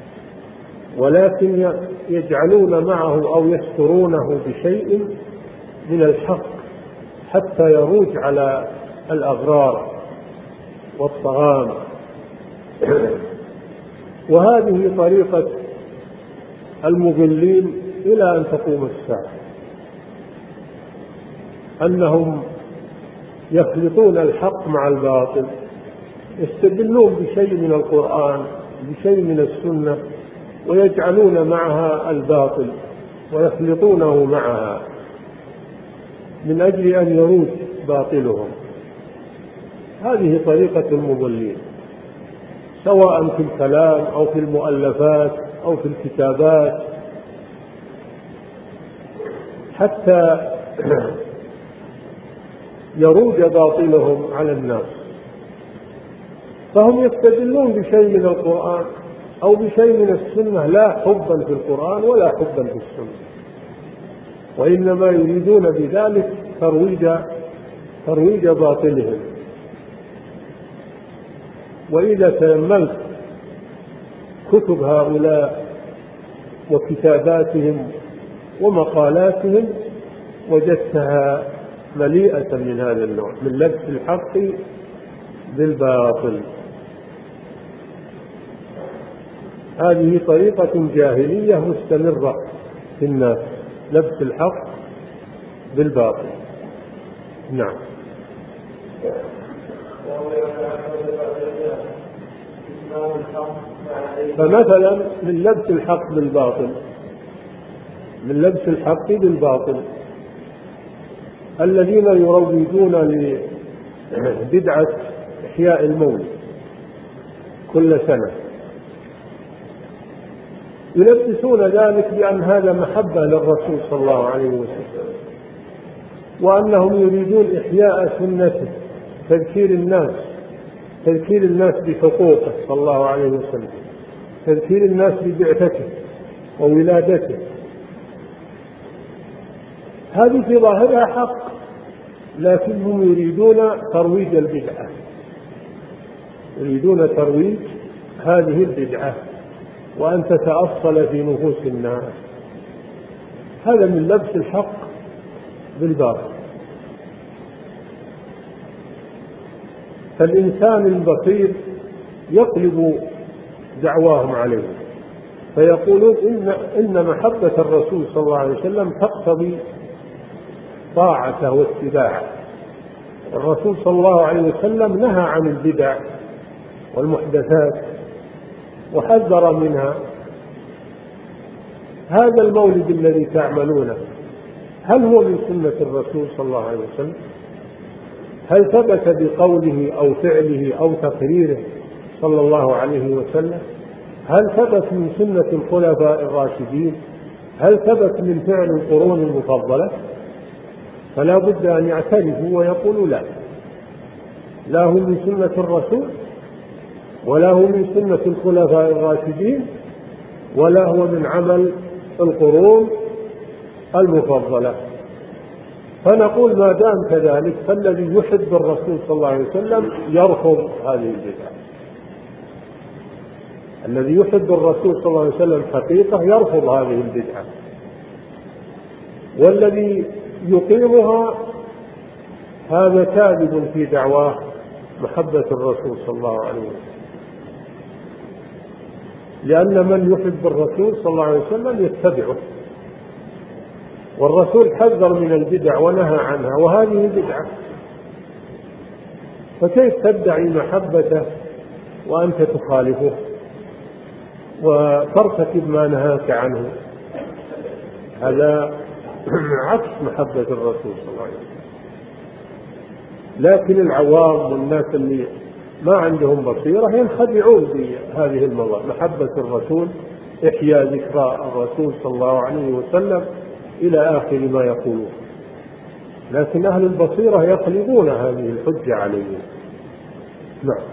ولكن يجعلون معه أو يسترونه بشيء من الحق حتى يروج على الأغرار والطغام. وهذه طريقة المضلين إلى أن تقوم الساعة، أنهم يخلطون الحق مع الباطل، يستدلون بشيء من القرآن بشيء من السنة ويجعلون معها الباطل ويخلطونه معها من أجل أن يروج باطلهم. هذه طريقة المضلين، سواء في الكلام أو في المؤلفات أو في الكتابات، حتى يروج باطلهم على الناس. فهم يستدلون بشيء من القرآن أو بشيء من السنة، لا حبا في القرآن ولا حبا في السنة، وإنما يريدون بذلك ترويج ترويج باطلهم. وإذا تأملت كتب هؤلاء وكتاباتهم ومقالاتهم وجدتها مليئة من هذا النوع، من لبس الحق بالباطل. هذه طريقة جاهلية مستمرة في الناس، لبس الحق بالباطل. نعم. فمثلا من لبس الحق بالباطل من لبس الحق بالباطل الذين يروجون بدعة إحياء المولد كل سنة، يلبسون ذلك بأن هذا محبة للرسول صلى الله عليه وسلم، وأنهم يريدون إحياء سنته، تذكير الناس تذكير الناس بحقوقه صلى الله عليه وسلم، تذكير الناس ببعثته وولادته. هذه في ظاهرها حق، لكنهم يريدون ترويج البدعة، يريدون ترويج هذه البدعة وأن تتأصل في نفوس الناس. هذا من لبس الحق بالباطل. فالإنسان البصير يقلب دعواهم عليه، فيقولون إن, إن محبة الرسول صلى الله عليه وسلم تقتضي طاعته واتباعه. الرسول صلى الله عليه وسلم نهى عن البدع والمحدثات وحذر منها. هذا المولد الذي تعملونه هل هو من سنة الرسول صلى الله عليه وسلم؟ هل ثبت بقوله أو فعله أو تقريره صلى الله عليه وسلم؟ هل ثبت من سنة الخلفاء الراشدين؟ هل ثبت من فعل القرون المفضلة؟ فلا بد أن يعترفوا ويقولوا لا، لا هو من سنة الرسول، ولا هو من سنة الخلفاء الراشدين، ولا هو من عمل القرون المفضلة. فنقول ما دام كذلك فالذي يحب الرسول صلى الله عليه وسلم يرفض هذه البدعة. الذي يحب الرسول صلى الله عليه وسلم حقيقة يرفض هذه البدعة، والذي يقيمها هذا كاذب في دعواه محبة الرسول صلى الله عليه وسلم، لأن من يحب الرسول صلى الله عليه وسلم يتبعه، والرسول حذر من البدع ونهى عنها، وهذه بدعة، فكيف تدعي محبته وأنت تخالفه وترتكب ما نهاك عنه؟ هذا عكس محبة الرسول صلى الله عليه وسلم. لكن العوام والناس اللي ما عندهم بصيرة ينخدعون بهذه المظاهر، محبة الرسول، إحياء ذكرى الرسول صلى الله عليه وسلم إلى آخر ما يقولون. لكن أهل البصيرة يقلبون هذه الحجة عليهم. نعم.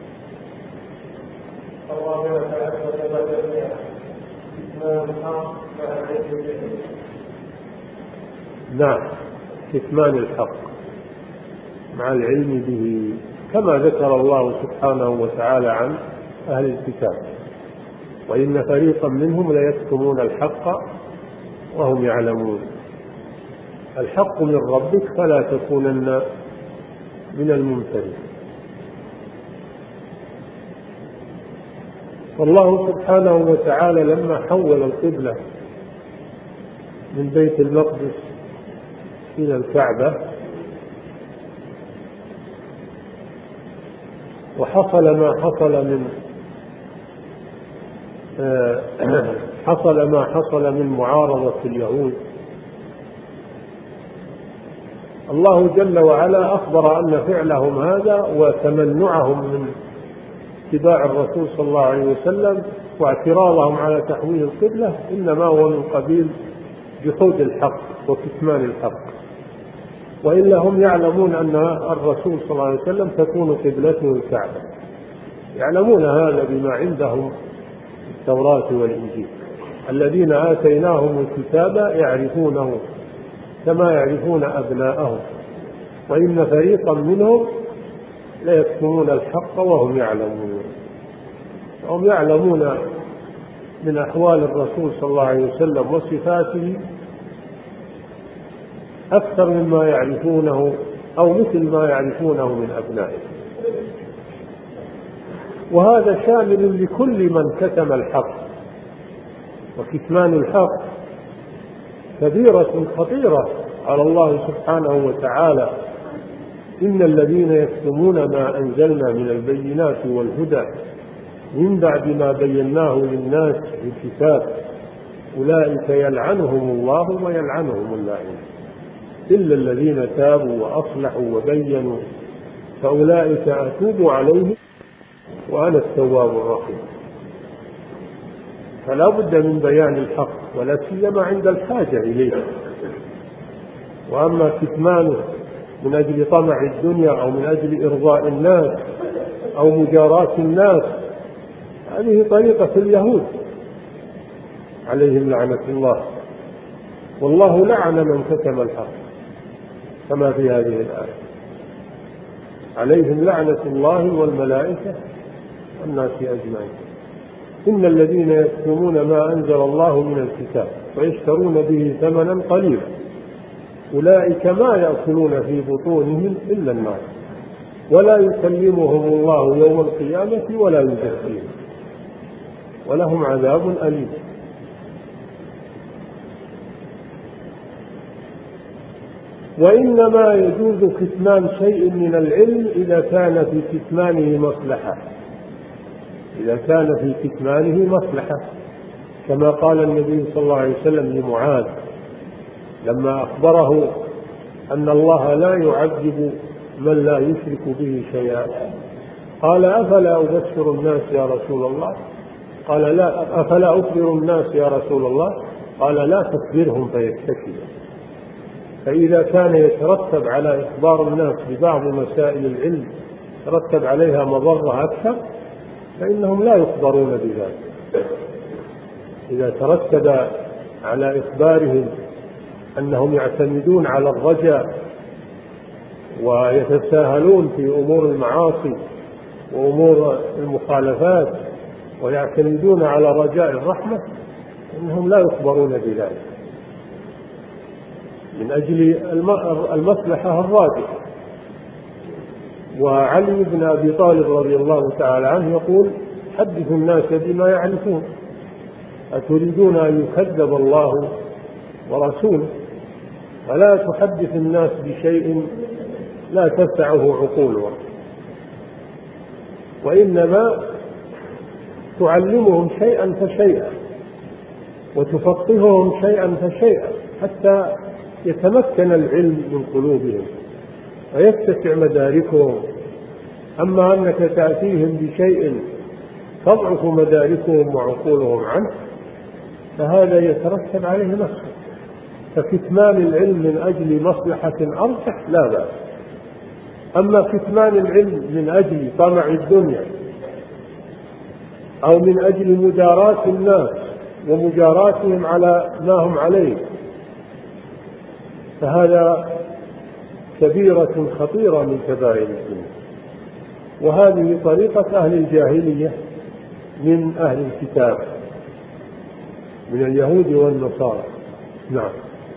نعم، كتمان الحق مع العلم به، كما ذكر الله سبحانه وتعالى عن أهل الكتاب: وإن فريقا منهم ليكتمون الحق وهم يعلمون. الحق من ربك فلا تكونن من الممترين. والله سبحانه وتعالى لما حول القبلة من بيت المقدس إلى الكعبة وحصل ما حصل من حصل ما حصل من معارضة اليهود، الله جل وعلا أخبر أن فعلهم هذا وتمنعهم من اتباع الرسول صلى الله عليه وسلم واعتراضهم على تحويل القبلة إنما هو من قبيل جحود الحق وكتمان الحق، وإلا هم يعلمون أن الرسول صلى الله عليه وسلم تكون قبلته الكعبة، يعلمون هذا بما عندهم التوراة والإنجيل. الذين آتيناهم الكتاب يعرفونه كما يعرفون أبناءهم، وإن فريقا منهم ليكتمون الحق وهم يعلمون. هم يعلمون من أحوال الرسول صلى الله عليه وسلم وصفاته أكثر مما يعرفونه أو مثل ما يعرفونه من أبنائهم، وهذا شامل لكل من كتم الحق. وكتمان الحق كبيرة خطيرة على الله سبحانه وتعالى: إن الذين يكتمون ما أنزلنا من البينات والهدى من بعد ما بيناه للناس في الكتاب أولئك يلعنهم الله ويلعنهم اللاعنون إلا الذين تابوا وأصلحوا وبينوا فأولئك أتوب عليهم وأنا التواب الرحيم. فلا بد من بيان الحق، ولا سيما عند الحاجة إليه. وأما كتمانه من أجل طمع الدنيا أو من أجل إرضاء الناس أو مجاراة الناس، هذه طريقة اليهود عليهم لعنة الله، والله لعن من كتم الحق كما في هذه الآية. عليهم لعنة الله والملائكة والناس أجمعين. إن الذين يكتمون ما أنزل الله من الكتاب ويشترون به ثمنا قليلا أولئك ما يأكلون في بطونهم إلا النار ولا يكلمهم الله يوم القيامة ولا يزكيهم ولهم عذاب أليم. وإنما يجوز كتمان شيء من العلم إذا كان في كتمانه مصلحة، إذا كان في كتمانه مصلحة، كما قال النبي صلى الله عليه وسلم لمعاذ لما أخبره أن الله لا يعذب من لا يشرك به شيئا، قال أفلا أبشر الناس يا رسول الله؟ قال لا. أفلا أخبر الناس يا رسول الله؟ قال لا تخبرهم فيتكلوا. فإذا كان يترتب على إخبار الناس ببعض مسائل العلم يترتب عليها مضرة أكثر فإنهم لا يخبرون بذلك. إذا ترتب على إخبارهم أنهم يعتمدون على الرجاء ويتساهلون في أمور المعاصي وأمور المخالفات ويعتمدون على رجاء الرحمة، إنهم لا يخبرون بذلك من أجل المصلحة الراجحة. وعلي بن أبي طالب رضي الله تعالى عنه يقول حدثوا الناس بما يعرفون، أتريدون أن يكذب الله ورسوله؟ فلا تحدث الناس بشيء لا تسعه عقولهم، وإنما تعلمهم شيئا فشيئا وتفقههم شيئا فشيئا حتى يتمكن العلم من قلوبهم ويتسع مداركهم. أما أنك تأتيهم بشيء تضعف مداركهم وعقولهم عنه فهذا يترتب عليه مصلحة. فكتمان العلم من أجل مصلحة أرجح لا بأس. أما كتمان العلم من أجل طمع الدنيا أو من أجل مداراة الناس ومجاراتهم على ما هم عليه فهذا كبيرة خطيرة من كبائر الذنوب، وهذه طريقة أهل الجاهلية من أهل الكتاب من اليهود والنصارى. نعم.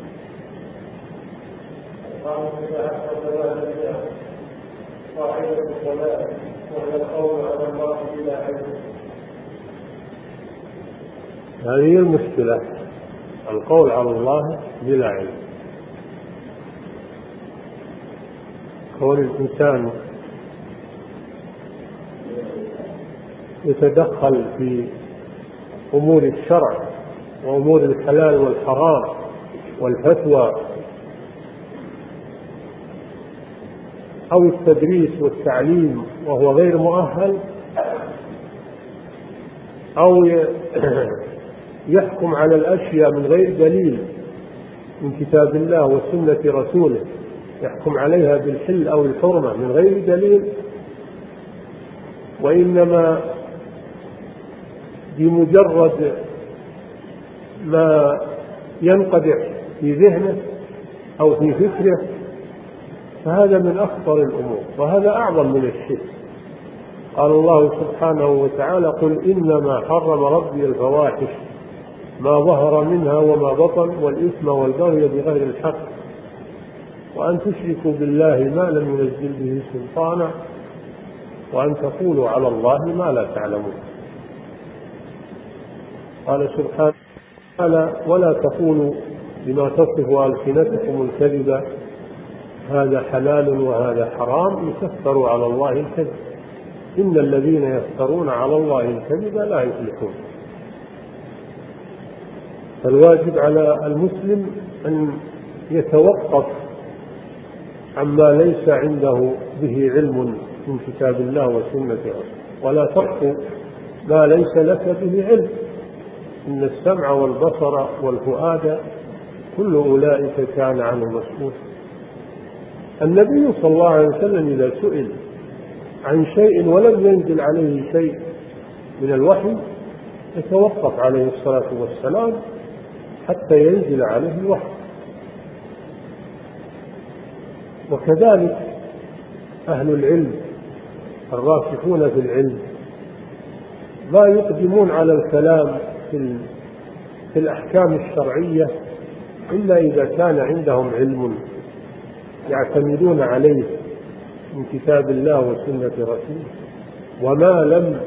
هذه المشكلة، القول على الله بلا علم. كون الإنسان يتدخل في أمور الشرع وأمور الحلال والحرام والفتوى أو التدريس والتعليم وهو غير مؤهل، أو يحكم على الأشياء من غير دليل من كتاب الله وسنة رسوله، يحكم عليها بالحل أو الحرمة من غير دليل، وإنما بمجرد ما ينقدح في ذهنه أو في فكره، فهذا من أخطر الأمور وهذا أعظم من الشرك. قال الله سبحانه وتعالى قل إنما حرم ربي الفواحش ما ظهر منها وما بطن والإثم والبغي بغير الحق وأن تشركوا بالله ما لم ينزل به سلطانا وأن تقولوا على الله ما لا تعلمون. قال سبحانه ولا تقولوا بما تصف ألسنتكم الكذب هذا حلال وهذا حرام لتفتروا على الله الكذب إن الذين يفترون على الله الكذب لا يفلحون. فالواجب على المسلم أن يتوقف عما ليس عنده به علم من كتاب الله وسنة رسوله، ولا تقف ما ليس لك به علم، إن السمع والبصر والفؤاد كل أولئك كان عنه مسؤول. النبي صلى الله عليه وسلم إذا سئل عن شيء ولم ينزل عليه شيء من الوحي يتوقف عليه الصلاة والسلام حتى ينزل عليه الوحي. وكذلك أهل العلم الراسخون في العلم لا يقدمون على الكلام في الأحكام الشرعية إلا إذا كان عندهم علم يعتمدون عليه من كتاب الله وسنة رسوله، وما لم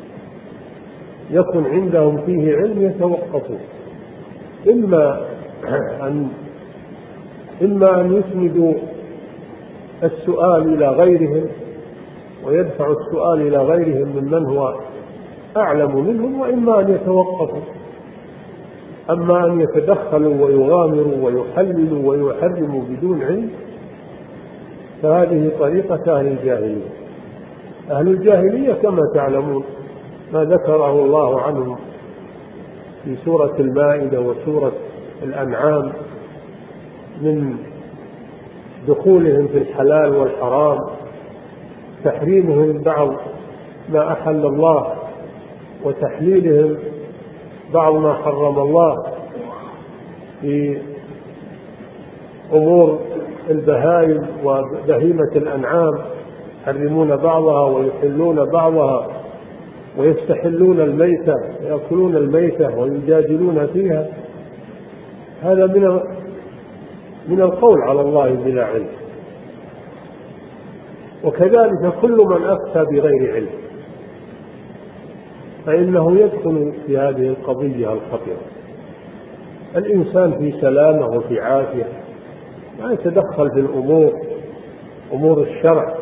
يكن عندهم فيه علم يتوقفون، إما أن إما أن يسندوا السؤال إلى غيرهم ويدفعوا السؤال إلى غيرهم ممن هو أعلم منهم، وإما أن يتوقفوا. أما أن يتدخلوا ويغامروا ويحللوا ويحرموا بدون علم فهذه طريقة أهل الجاهلية. أهل الجاهلية كما تعلمون ما ذكره الله عنهم في سورة المائدة وسورة الأنعام من دخولهم في الحلال والحرام، تحريمهم بعض ما أحل الله وتحليلهم بعض ما حرم الله في أمور البهائم وبهيمة الأنعام، يحرمون بعضها ويحلون بعضها ويستحلون الميتة ويأكلون الميتة ويجادلون فيها. هذا من من القول على الله بلا علم. وكذلك كل من أفتى بغير علم فإنه يدخل في هذه القضية الخطيرة. الإنسان في سلامة وفي عافية ما يتدخل في الأمور أمور الشرع،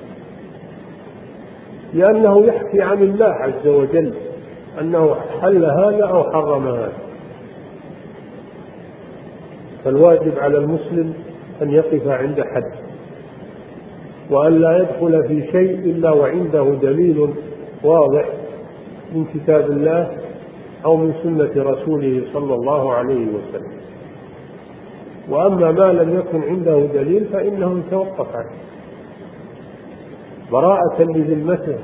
لأنه يحكي عن الله عز وجل أنه حل هذا أو حرم هذا. فالواجب على المسلم أن يقف عند حد، وأن لا يدخل في شيء إلا وعنده دليل واضح من كتاب الله أو من سنة رسوله صلى الله عليه وسلم. وأما ما لم يكن عنده دليل فإنه يتوقف عنه براءة لذمته،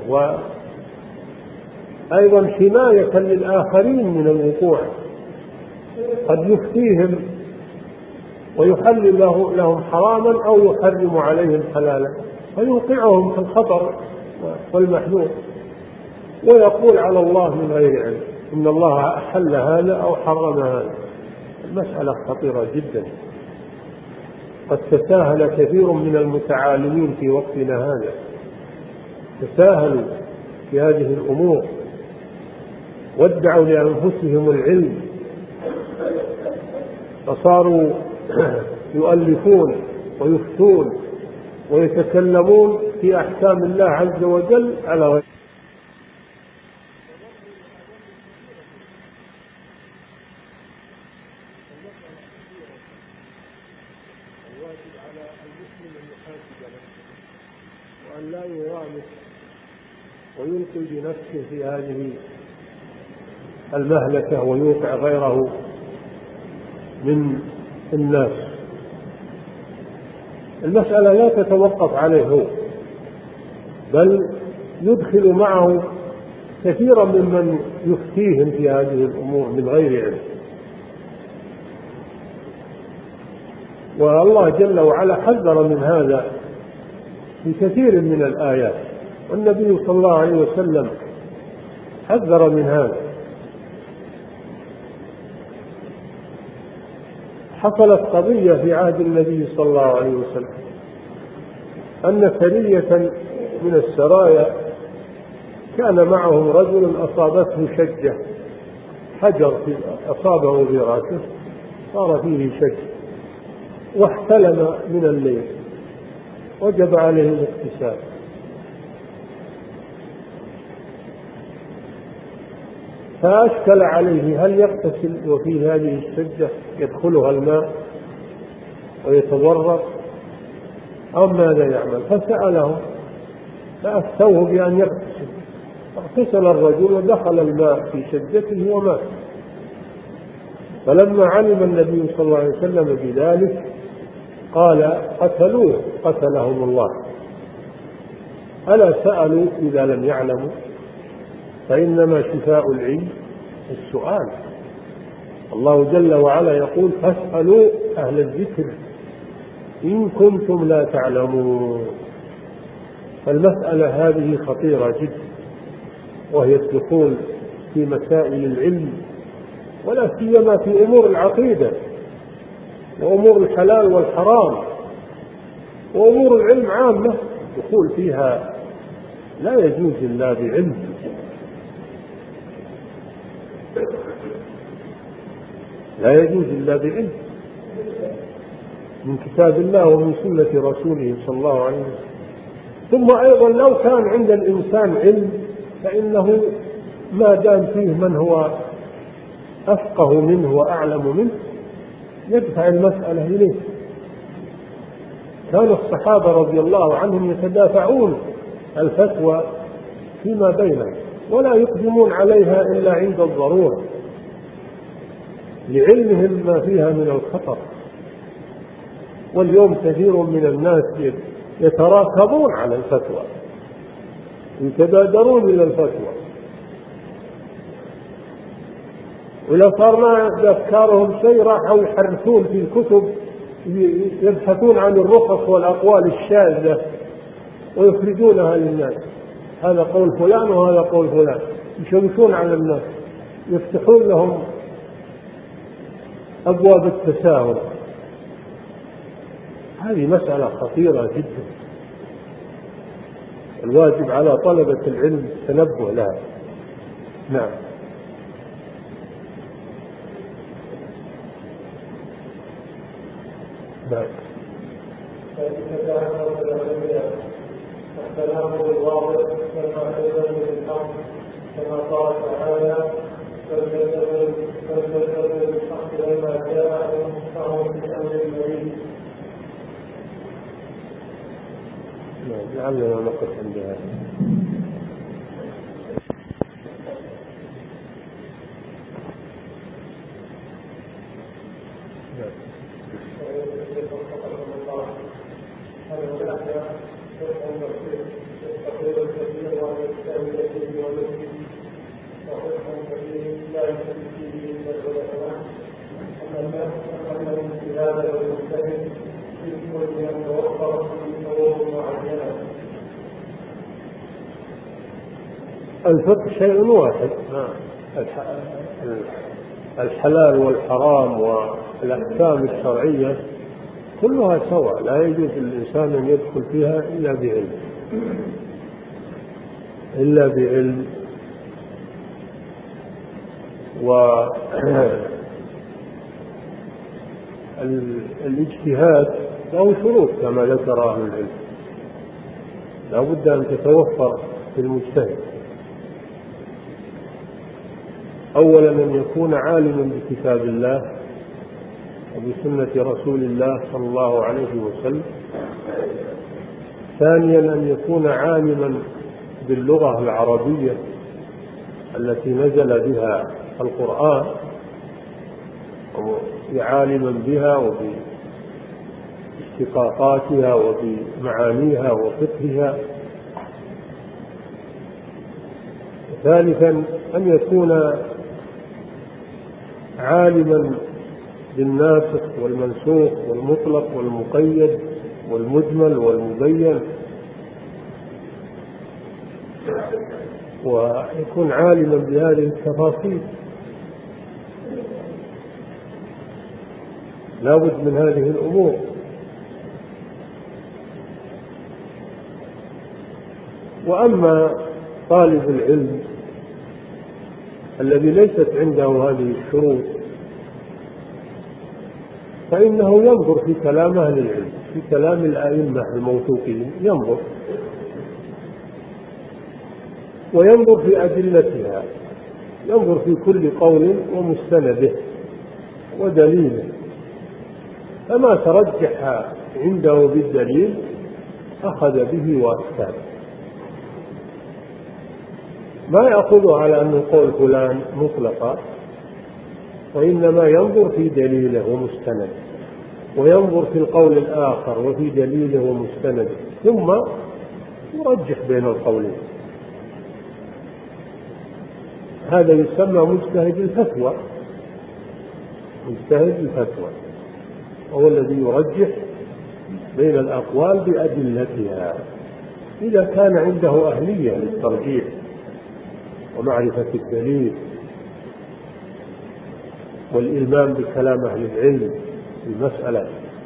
وأيضا حماية للآخرين من الوقوع. قد يفتيهم ويحلل لهم حراما أو يحرم عليهم حلالا فيوقعهم في الخطر والمحذور، ويقول على الله من غير علم إن الله أحل هذا أو حرم هذا. المسألة خطيرة جدا. قد تساهل كثير من المتعالمين في وقتنا هذا، تساهلوا في هذه الأمور وادعوا لأنفسهم العلم، فصاروا يؤلفون ويفتون ويتكلمون في أحكام الله عز وجل على غير. الواجب على المسلم أن يحاسب نفسه وأن لا يغامر ويلقي بنفسه في هذه المهلكة ويوقع غيره من الناس. المسألة لا تتوقف عليه هو، بل يدخل معه كثيرا ممن يفتيهم في هذه الأمور من غير علم. والله جل وعلا حذر من هذا في كثير من الآيات، والنبي صلى الله عليه وسلم حذر من هذا. حصلت قضية في عهد النبي صلى الله عليه وسلم أن سرية من السرايا كان معهم رجل أصابته شجة، حجر أصابه في رأسه صار فيه شج، واحتلم من الليل، وجب عليه الاغتسال. فأشكل عليه هل يغتسل وفي هذه الشجة يدخلها الماء ويتضرر، أو ماذا يعمل؟ فسألهم فأفتوه بأن يغتسل، اغتسل الرجل ودخل الماء في شدته ومات. فلما علم النبي صلى الله عليه وسلم بذلك قال قتلوه قتلهم الله. ألا سألوا إذا لم يعلموا؟ فإنما شفاء العلم السؤال. الله جل وعلا يقول فاسألوا أهل الذكر إن كنتم لا تعلمون. فالمسألة هذه خطيرة جدا، وهي الدخول في مسائل العلم، ولا سيما في أمور العقيدة وأمور الحلال والحرام وأمور العلم عامة. الدخول فيها لا يجوز إلا بعلم. لا يجوز إلا بعلم من كتاب الله ومن سنة رسوله صلى الله عليه وسلم. ثم أيضا لو كان عند الإنسان علم فإنه ما دام فيه من هو أفقه منه وأعلم منه يدفع المسألة إليه. كان الصحابة رضي الله عنهم يتدافعون الفتوى فيما بينهم ولا يقدمون عليها إلا عند الضرورة لعلمهم ما فيها من الخطر. واليوم كثير من الناس يتراكبون على الفتوى، يتبادرون إلى الفتوى، وإذا صار ما بأفكارهم شيء راحوا يحرفون في الكتب يبحثون عن الرخص والأقوال الشاذة ويخرجونها للناس. هذا قول فلان وهذا قول فلان، يشوشون على الناس، يفتحون لهم أبواب التساهل. هذه مسألة خطيرة جدا، الواجب على طلبة العلم التنبه لها. نعم. نعم. الكلام الواضح والمعتزل بالحق كما قال تعالى فليكذبوا بالحق لما جاءهم فهم في امر مريض. لعلنا نقف عند هذا. الفقه شيء واحد، الحلال والحرام والأحكام الشرعية كلها سواء، لا يجوز للإنسان أن يدخل فيها إلا بعلم إلا بعلم والاجتهاد له شروط كما ذكر أهل العلم، لا بد أن تتوفر في المجتهد. أولا أن يكون عالما بكتاب الله وبسنة رسول الله صلى الله عليه وسلم. ثانيا أن يكون عالما باللغة العربية التي نزل بها القرآن، عالما بها وباشتقاقاتها وبمعانيها وفقهها. ثالثا أن يكون عالما بالناسخ والمنسوخ والمطلق والمقيد والمجمل والمبين، ويكون عالما بهذه التفاصيل. لا بد من هذه الأمور. وأما طالب العلم الذي ليست عنده هذه الشروط فإنه ينظر في كلام أهل العلم، في كلام الأئمة الموثوقين، ينظر وينظر في أدلتها، ينظر في كل قول ومستنده ودليله، فما ترجح عنده بالدليل أخذ به وأفتى، ما يأخذ على أن قول فلان مطلقا، وإنما ينظر في دليله ومستنده، وينظر في القول الآخر وفي دليله ومستنده، ثم يرجح بين القولين. هذا يسمى مجتهد الفتوى. مجتهد الفتوى هو الذي يرجح بين الأقوال بأدلتها إذا كان عنده أهلية للترجيح ومعرفة الدليل والإلمام بكلام أهل العلم في المسألة.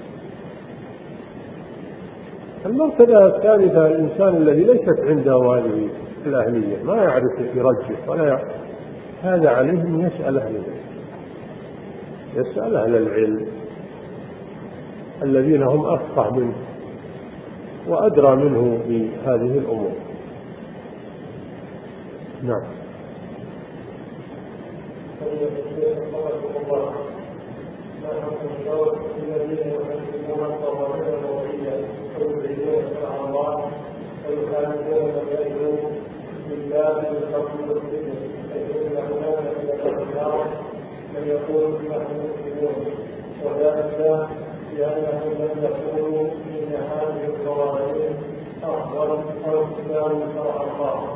المرتبة الثالثة الإنسان الذي ليست عنده هذه الأهلية، ما يعرف يرجح ولا يعرف، هذا عليه أن يسأل أهل العلم، يسأل أهل العلم الذين هم أفقه منه وأدرى منه بهذه الأمور. نعم. وذلك لأنهم لم يقولوا إن هذه القوانين أفضل أو تساوي شرع الله.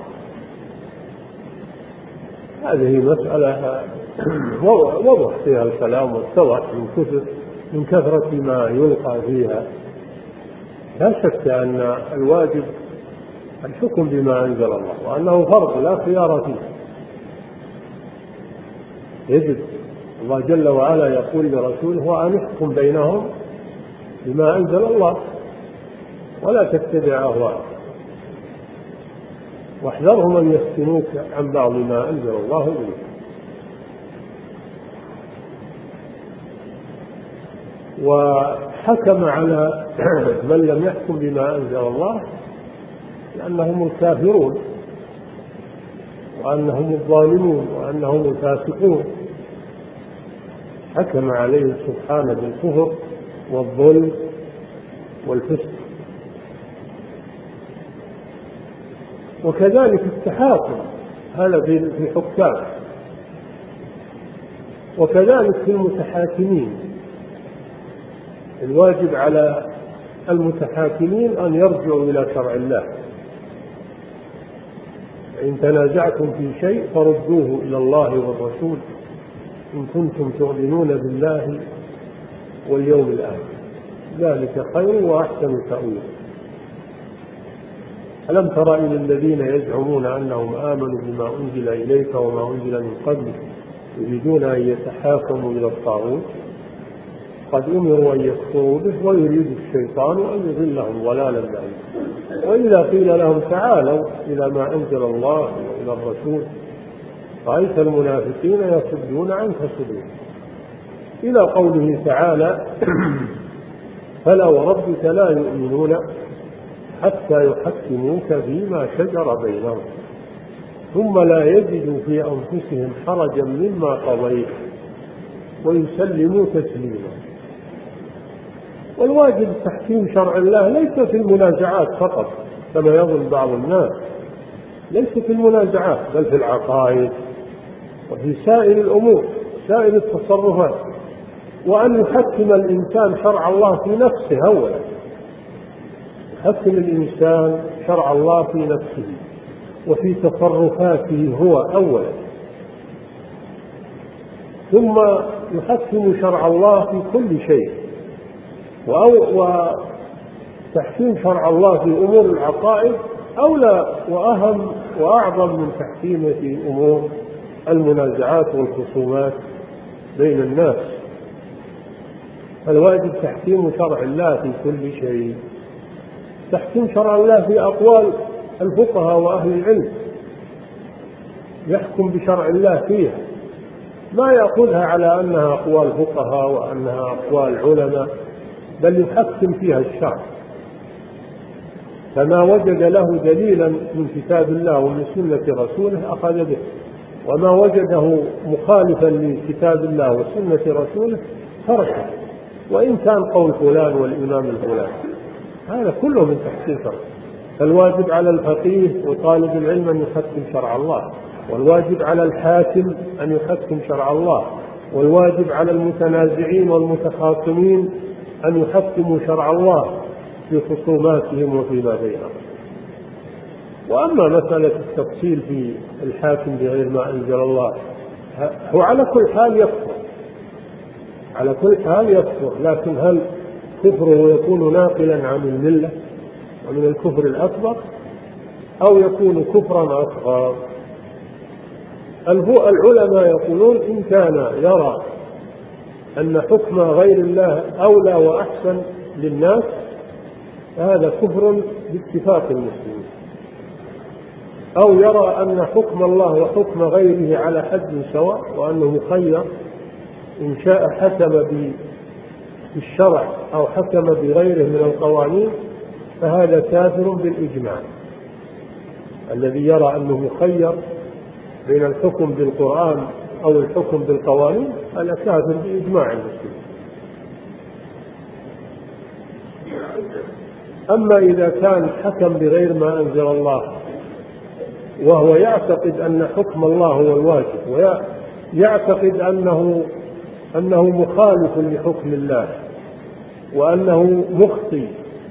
هذه مسألة وضح فيها الكلام واتضح من كثر من كثرة ما يلقى فيها. لا شك أن الواجب الحكم بما أنزل الله، وأنه فرض لا خيار فيه. يجب الله جل وعلا يقول لرسوله وأن احكم بينهم بما أنزل الله ولا تتبع أهواءهم واحذرهم أن يفتنوك عن بعض ما أنزل الله إليك. وحكم على من لم يحكم بما أنزل الله لأنهم الكافرون وأنهم الظالمون وأنهم الفاسقون، حكم عليه سبحانه بالكفر والظلم والفسق. وكذلك التحاكم هذا في الحكام، وكذلك في المتحاكمين. الواجب على المتحاكمين أن يرجعوا إلى شرع الله. إن تنازعتم في شيء فردوه إلى الله والرسول إن كنتم تؤمنون بالله واليوم الآخر، ذلك خير وأحسن تأويلا. ألم تر إلى الذين يزعمون أنهم آمنوا بما أنزل إليك وما أنزل من قبلك يريدون أن يتحاكموا إلى الطاغوت قد أمروا أن يكفروا به ويريد الشيطان أن يضلهم ضلالا بعيدا. وإذا قيل لهم تعالوا إلى ما أنزل الله وإلى الرسول رأيت المنافقين يصدون عنك صدورا، إلى قوله تعالى فلا وربك لا يؤمنون حتى يحكموك فيما شجر بينهم ثم لا يجدوا في أنفسهم حرجا مما قضيت ويسلموا تسليما. والواجب تحكيم شرع الله ليس في المنازعات فقط كما يظن بعض الناس، ليس في المنازعات بل في العقائد وفي سائر الأمور سائر التصرفات. وأن يحكم الإنسان شرع الله في نفسه أولا، يحكم الإنسان شرع الله في نفسه وفي تصرفاته هو أولا، ثم يحكم شرع الله في كل شيء. وتحكيم شرع الله في أمور العقائد أولى وأهم وأعظم من تحكيمه في أمور المنازعات والخصومات بين الناس. الواجب تحكيم شرع الله في كل شيء، تحكيم شرع الله في أقوال الفقهاء وأهل العلم، يحكم بشرع الله فيها، ما يأخذها على أنها أقوال فقهاء وأنها أقوال علماء، بل يحكم فيها الشرع، فما وجد له دليلا من كتاب الله ومن سنة رسوله أخذ به، وما وجده مخالفا لكتاب الله وسنة رسوله تركه، وإن كان قول فلان والإمام الفلان. هذا كله من تحسين شرع. فالواجب على الفقيه وطالب العلم أن يحكم شرع الله، والواجب على الحاكم أن يحكم شرع الله، والواجب على المتنازعين والمتخاصمين أن يحكموا شرع الله في خصوماتهم وفيما بينهم. وأما مسألة التفصيل في الحاكم بغير ما أنزل الله، هو على كل حال يكفر، على كل حال يكفر، لكن هل كفره يكون ناقلا عن الملة ومن الكفر الأكبر أو يكون كفرا أصغر؟ العلماء يقولون إن كان يرى أن حكم غير الله أولى وأحسن للناس فهذا كفر باتفاق المسلمين، أو يرى أن حكم الله وحكم غيره على حد سواء وأنه مخير إن شاء حكم بالشرع أو حكم بغيره من القوانين فهذا كافر بالإجماع. الذي يرى أنه مخير بين الحكم بالقرآن أو الحكم بالقوانين هذا كافر بإجماع المسلمين. أما إذا كان حكم بغير ما أنزل الله وهو يعتقد أن حكم الله هو الواجب ويعتقد أنه أنه مخالف لحكم الله وأنه مخطئ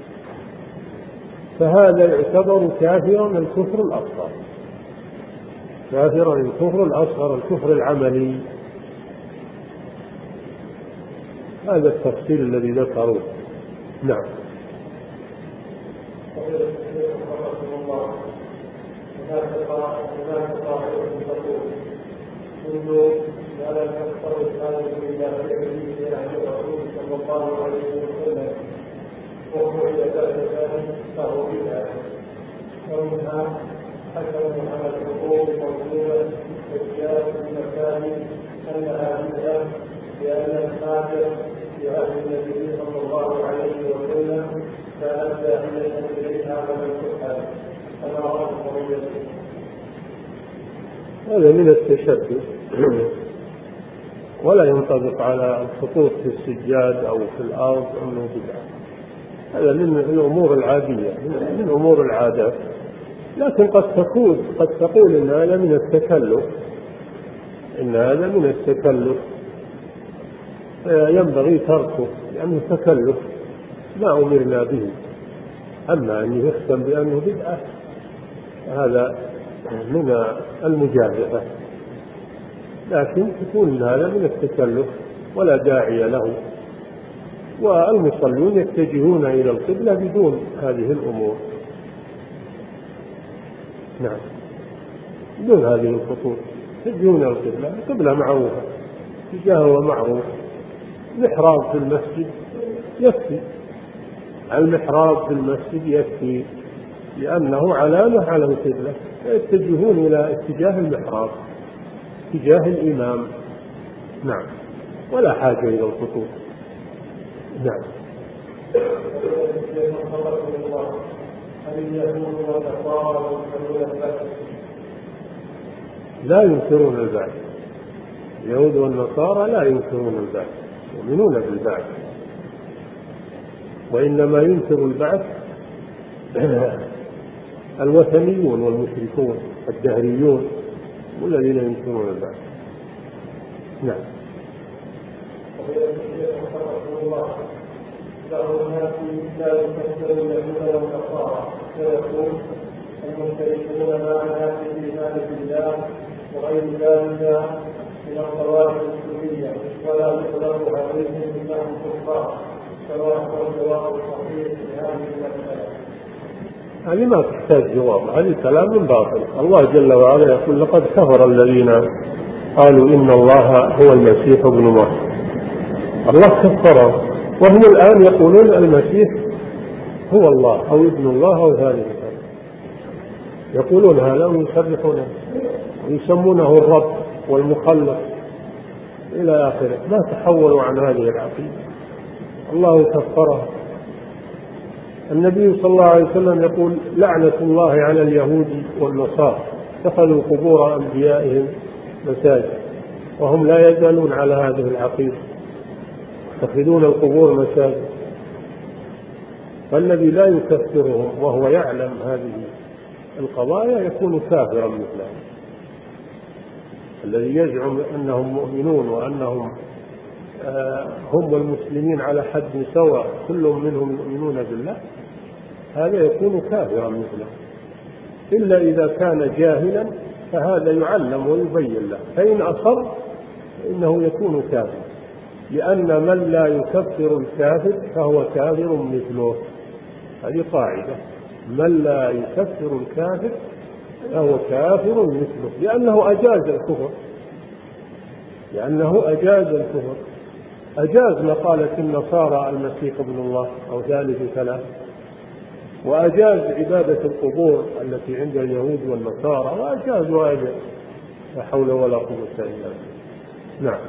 فهذا يعتبر كافرا الكفر الأصغر، كافرا الكفر الأصغر الكفر العملي. هذا التفصيل الذي ذكروه. نعم. ولا تكثر الحاجة إلى فعله عن الرسول صلى الله عليه وسلم وهو إذا بعد ذلك فهو بدعة. ومنها حكم على الحقوق الموجودة والجهاد في المكان أنها بدعة لأن الحاجة في عهد النبي صلى الله عليه وسلم كانت داعية إليها على الكفار كما رأى القضية. هذا من التشدد ولا ينطبق على الخطوط في السجاد أو في الأرض أنه بدعة. هذا من الأمور العادية من أمور العادات، لكن قد تقول قد تقول إن هذا من التكلف إن هذا من التكلف ينبغي تركه لأنه تكلف ما أمرنا به. أما أن يختم بأنه بدعة هذا من المجازفة، لكن تكون هذا من التكلف ولا داعي له، والمصلون يتجهون إلى القبلة بدون هذه الأمور. نعم، بدون هذه الخطوط يتجهون إلى القبلة. القبلة معروفة، اتجاهها معروف. محراب في المسجد يكفي، المحراب في المسجد يكفي لأنه علامة على القبلة، يتجهون إلى اتجاه المحراب اتجاه الإمام. نعم، ولا حاجة إلى الخطوط. نعم. لا ينكرون البعث، اليهود والنصارى لا ينكرون البعث، يؤمنون بالبعث، وإنما ينكر البعث الوثنيون والمشركون الدهريون والذين ينكرون البعث. نعم. له الناس لا يكفر اليهود والنصارى فيقول المشركون مع الناس الايمان بالله وغير ذلك من الطوائف السوريه ولا يطلق عليهم انهم كفار، سواء هو الجواب الصحيح لهذه المساله. هذه ما تحتاج جواب، هذه كلام من باطل. الله جل وعلا يقول لقد كفر الذين قالوا إن الله هو المسيح ابن مريم. الله كفره، وهم الآن يقولون المسيح هو الله أو ابن الله أو ثالث، يقولون هذا ويسبحونه ويسمونه الرب والمخلق إلى آخره. ما تحولوا عن هذه العقيدة، الله كفره. النبي صلى الله عليه وسلم يقول لعنة الله على اليهود والنصارى اتخذوا قبور أنبيائهم مساجد، وهم لا يزالون على هذه العقيدة، يتخذون القبور مساجد. فالذي لا يكفرهم وهو يعلم هذه القضايا يكون كافرا مثلهم. الذي يزعم أنهم مؤمنون وأنهم هم والمسلمين على حد سواء كل منهم يؤمنون بالله، هذا يكون كافرا مثله، إلا إذا كان جاهلا فهذا يعلم ويبين له، فإن أصر فإنه يكون كافر، لأن من لا يكفر الكافر فهو كافر مثله. هذه قاعدة، من لا يكفر الكافر فهو كافر مثله، لأنه أجاز الكفر، لأنه أجاز الكفر أجاز ما قالت النصارى المسيح ابن الله أو ثالث ثلاث، وأجاز عبادة القبور التي عند اليهود والنصارى، وأجازوا هذا، لا حول ولا قوة إلا بالله. نعم.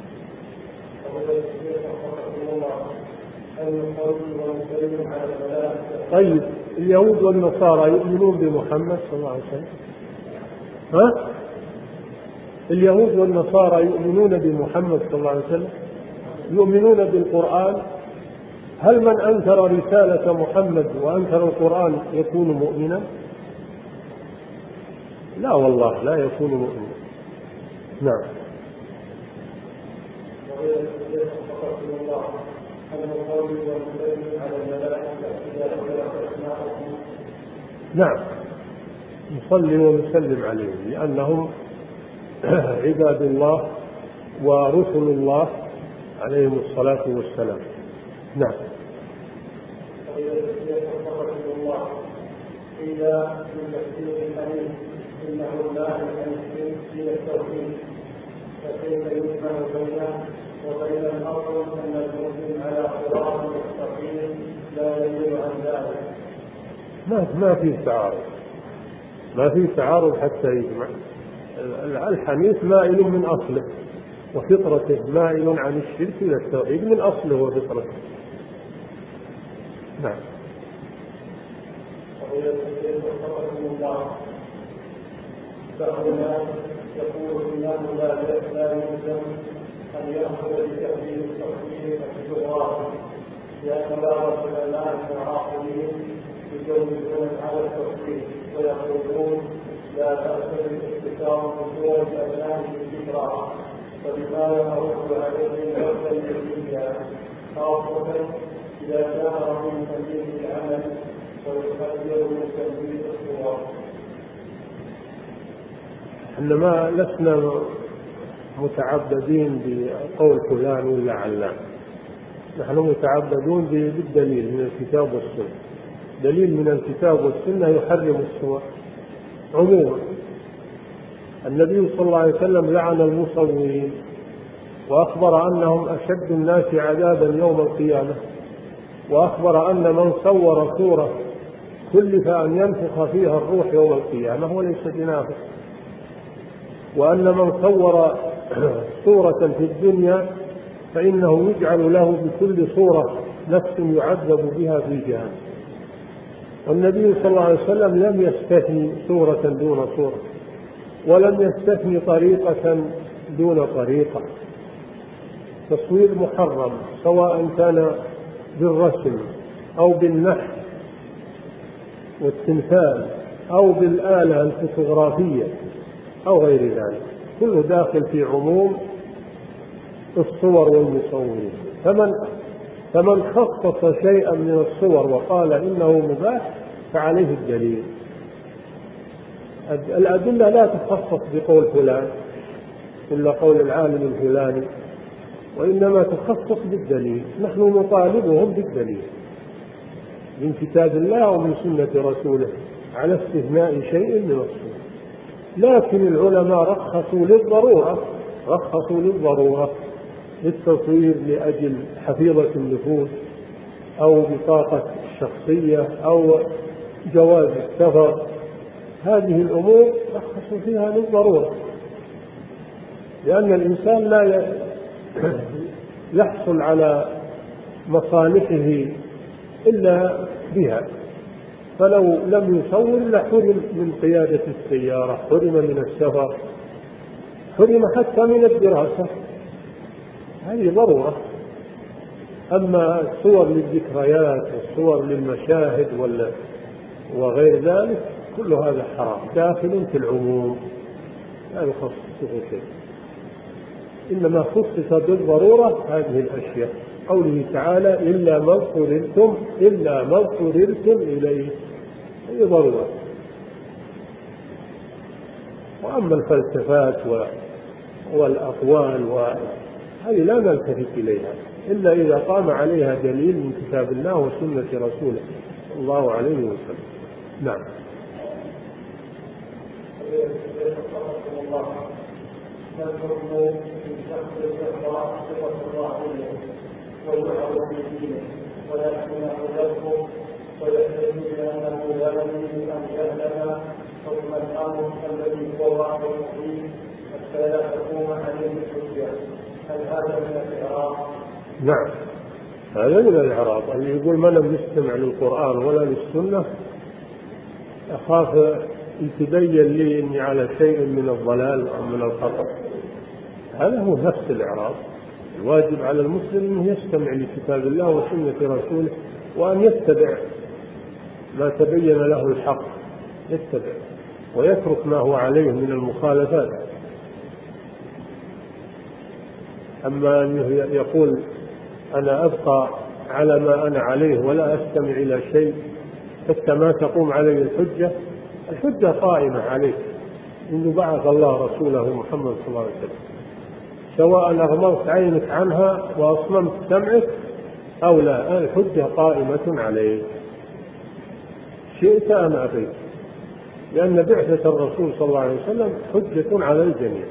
طيب اليهود والنصارى يؤمنون بمحمد صلى الله عليه وسلم؟ ها؟ اليهود والنصارى يؤمنون بمحمد صلى الله عليه وسلم؟ يؤمنون بالقرآن؟ هل من أنكر رسالة محمد وأنكر القرآن يكون مؤمنا؟ لا والله لا يكون مؤمنا. نعم. نعم نصلي ونسلم عليهم لأنهم عباد الله ورسل الله عليهم الصلاة والسلام. نعم. إذا من تفسير الحديث إنه لا يمكن إلى التوحيد، فكيف يجمع بينه وبين الأصل أن المسلم على صراط مستقيم لا يزيد عن ذلك؟ ما ما في تعارض، ما في تعارض حتى يجمع. الحنيف مائل من أصله وفطرته، مائل عن الشرك إلى التوحيد من أصله وفطرته. نعم. فهنا يقول إنه لا يلزم أن يأخذ بتأويل التصوير الجغرافي، لأن بعض العلماء المعاصرين يجوزون على التصوير ويقولون لا بأس بالاستثار من صور الأبناء بالذكرى، فبما يرد عليه نفسا يزيدها، خاصة إذا كان من تنبيه العمل ويخير من تنبيه الصور. إنما لسنا متعبدين بقول فلان ولا علان، نحن متعبدون بالدليل من الكتاب والسنة. دليل من الكتاب والسنة يحرم الصور عموما. النبي صلى الله عليه وسلم لعن المصورين وأخبر أنهم أشد الناس عذابا يوم القيامة، وأخبر أن من صور صورة كلف أن ينفخ فيها الروح يوم القيامة وليس بنافخ، وأن من صور صورة في الدنيا فإنه يجعل له بكل صورة نفس يعذب بها في جهنم. والنبي صلى الله عليه وسلم لم يستثني صورة دون صورة، ولم يستثني طريقة دون طريقة. تصوير محرم سواء كان بالرسم أو بالنحت والتمثال أو بالآلة الفوتوغرافية أو غير ذلك، كله داخل في عموم الصور والمصورين. فمن فمن خصص شيئا من الصور وقال إنه مباح فعليه الدليل. الأدلة لا تخصص بقول فلان إلا قول العالم الفلاني، وإنما تخصص بالدليل. نحن نطالبهم بالدليل من كتاب الله ومن سنة رسوله على استثناء شيء من الصور. لكن العلماء رخصوا للضرورة، رخصوا للضرورة للتصوير لأجل حفيظة النفوس أو بطاقة الشخصية أو جواز السفر. هذه الأمور رخصوا فيها للضرورة، لأن الإنسان لا يحصل على مصالحه إلا بها، فلو لم يصور لحرم من قيادة السيارة، حرم من السفر، حرم حتى من الدراسة. هذه ضرورة. أما الصور للذكريات والصور للمشاهد وغير ذلك كل هذا حرام داخل في العموم لا يخصصه شيء، إنما خصص بالضرورة هذه الأشياء. قوله تعالى إلا ما اضطررتم إلا ما اضطررتم إليه، هي ضرورة. وأما الفلسفات والأقوال هذه لا نلتفت إليها إلا إذا قام عليها دليل من كتاب الله وسنة رسوله صلى الله عليه وسلم. نعم. ولكنه يذكر ويحتج بأنه لا يجوز أن يعلم حكم الأمر الذي هو واقع فيه حتى لا تقوم عليه الحجة. هل هذا من الإعراض؟ نعم، هذا من الإعراض. اللي يقول ما لم يستمع للقرآن ولا للسنة أخاف يتبين لي إني على شيء من الضلال أو من الخطأ، هذا هو نفس الإعراض. الواجب على المسلم أنه يستمع لكتاب الله وسنة رسوله وأن يتبع ما تبين له الحق، يتبع ويترك ما هو عليه من المخالفات. أما أنه يقول أنا أبقى على ما أنا عليه ولا أستمع إلى شيء حتى ما تقوم عليه الحجة، الحجة قائمة عليك منذ بعث الله رسوله محمد صلى الله عليه وسلم، سواء أغمضت عينك عنها وأصممت سمعك أو لا، الحجة قائمة عليك شئت أم أبيت، لأن بعثة الرسول صلى الله عليه وسلم حجة على الجميع.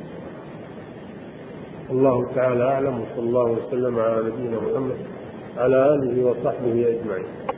الله تعالى أعلم، وصلى الله وسلم على نبينا محمد على آله وصحبه أجمعين.